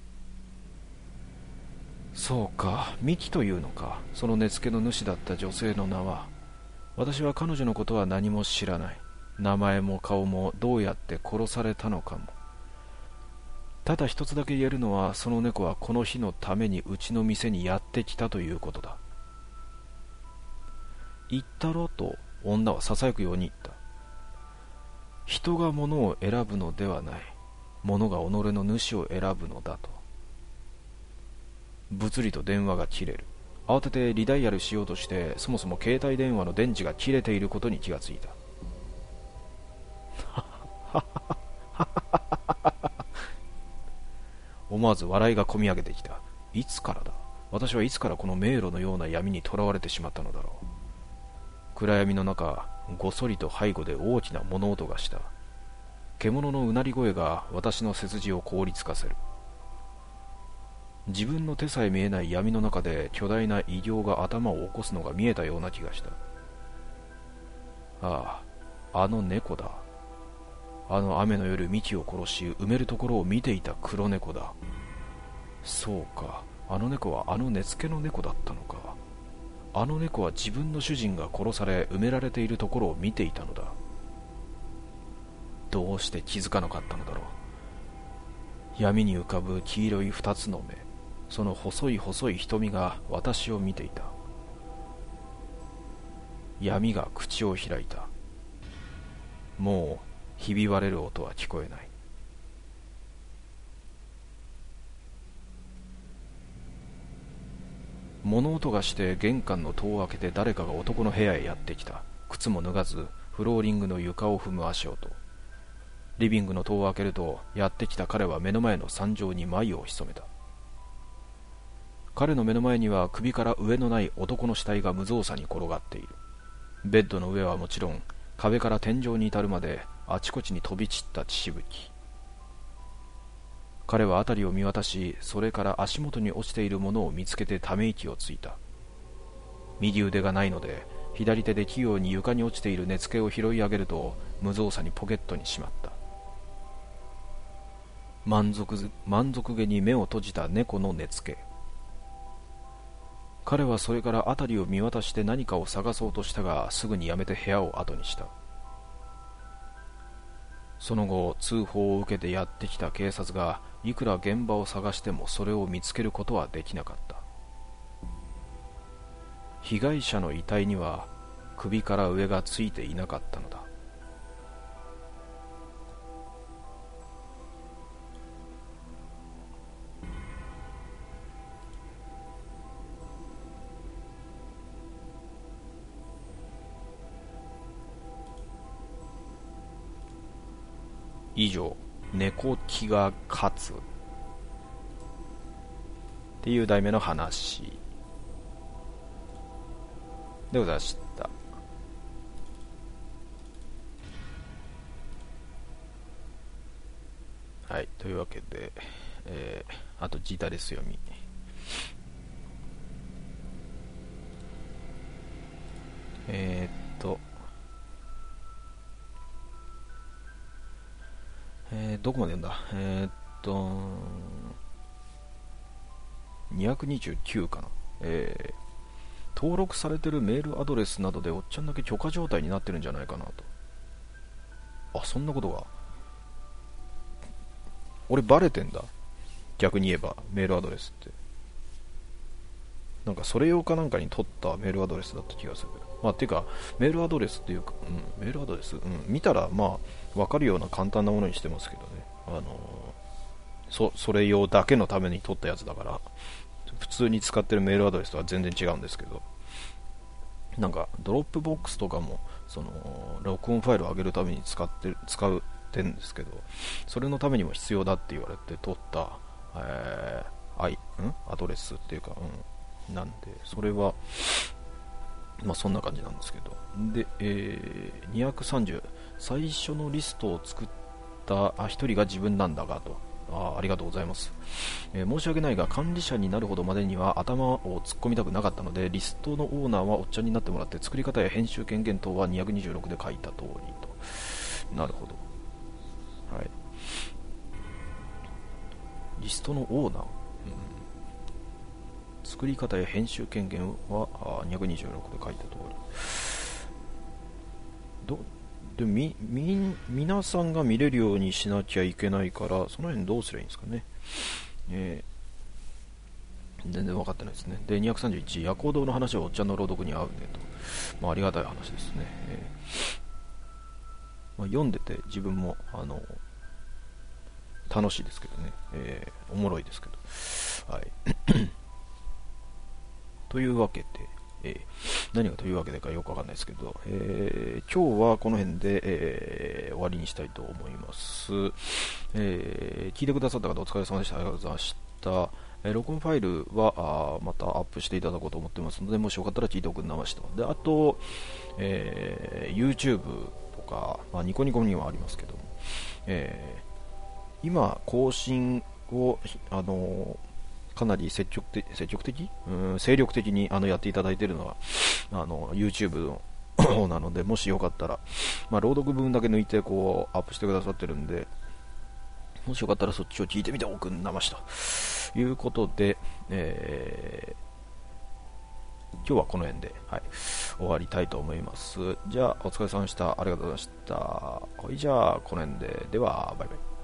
そうか、ミキというのか。その根付けの主だった女性の名は。私は彼女のことは何も知らない。名前も顔もどうやって殺されたのかも。ただ一つだけ言えるのは、その猫はこの日のためにうちの店にやってきたということだ。言ったろと女は囁くように言った。人が物を選ぶのではない。物が己の主を選ぶのだと。物理と電話が切れる。慌ててリダイヤルしようとして、そもそも携帯電話の電池が切れていることに気がついた。思わず笑いがこみ上げてきた。いつからだ。私はいつからこの迷路のような闇に囚われてしまったのだろう。暗闇の中、ごそりと背後で大きな物音がした。獣のうなり声が私の背筋を凍りつかせる。自分の手さえ見えない闇の中で巨大な異形が頭を起こすのが見えたような気がした。ああ、あの猫だ。あの雨の夜、幹を殺し埋めるところを見ていた黒猫だ。そうか、あの猫はあの根付けの猫だったのか。 あの猫は自分の主人が殺され埋められているところを見ていたのだ。どうして気づかなかったのだろう。闇に浮かぶ黄色い二つの目、その細い細い瞳が私を見ていた。闇が口を開いた。もうひび割れる音は聞こえない。物音がして玄関の戸を開けて誰かが男の部屋へやってきた。靴も脱がずフローリングの床を踏む足音。リビングの戸を開けるとやってきた彼は目の前の惨状に眉を潜めた。彼の目の前には首から上のない男の死体が無造作に転がっている。ベッドの上はもちろん壁から天井に至るまであちこちに飛び散った血しぶき。彼は辺りを見渡し、それから足元に落ちているものを見つけてため息をついた。右腕がないので左手で器用に床に落ちている根付を拾い上げると無造作にポケットにしまった。満足満足げに目を閉じた猫の根付。彼はそれから辺りを見渡して何かを探そうとしたが、すぐにやめて部屋を後にした。その後通報を受けてやってきた警察がいくら現場を探してもそれを見つけることはできなかった。被害者の遺体には首から上がついていなかったのだ。以上、猫気が勝つっていう題名の話でございました。はい、というわけで、えー、あとジータです読み。えー、っとえー、どこまで読んだえー、っとにひゃくにじゅうきゅうかな。えー、登録されてるメールアドレスなどでおっちゃんだけ許可状態になってるんじゃないかなと。あ、そんなことが俺バレてんだ。逆に言えばメールアドレスってなんかそれ用かなんかに取ったメールアドレスだった気がする。まあっていうかメールアドレスっていうか、うん、メールアドレス、うん、見たらまあ分かるような簡単なものにしてますけどね。あのー、そそれ用だけのために取ったやつだから普通に使ってるメールアドレスとは全然違うんですけど、なんかドロップボックスとかもその録音ファイルを上げるために使ってる使ってるんですけど、それのためにも必要だって言われて取った、えー、アイんアドレスっていうか、うん、なんでそれはまあそんな感じなんですけど、で、えー、にひゃくさんじゅう最初のリストを作ったあ一人が自分なんだがと。あ, ありがとうございます、えー、申し訳ないが管理者になるほどまでには頭を突っ込みたくなかったのでリストのオーナーはおっちゃんになってもらって作り方や編集権限等はにひゃくにじゅうろくで書いた通りと。なるほど、はい、リストのオーナー、うん、作り方や編集権限はにひゃくにじゅうろくで書いた通りどでみみ皆さんが見れるようにしなきゃいけないから、その辺どうすればいいんですかね。えー、全然分かってないですね。でにひゃくさんじゅういち夜行堂の話はおっちゃんの朗読に合うねと、まあ、ありがたい話ですね。えーまあ、読んでて自分もあの楽しいですけどね、えー、おもろいですけど、はいというわけでえー、何がというわけでかよくわかんないですけど、えー、今日はこの辺で、えー、終わりにしたいと思います、えー、聞いてくださった方お疲れ様でした。ありがとうございました。えー、録音ファイルはあまたアップしていただこうと思ってますので、もしよかったら聞いておくんなました。であと、えー、YouTube とか、まあ、ニコニコにはありますけども、えー、今更新をあのーかなり積極的、積極的うん精力的にあのやっていただいているのはあの YouTube の方なので、もしよかったら、まあ、朗読文だけ抜いてこうアップしてくださってるんで、もしよかったらそっちを聞いてみておくんなましということで、え今日はこの辺で、はい、終わりたいと思います。じゃあ、お疲れ様でした。ありがとうございました。はい、じゃあ、この辺で。では、バイバイ。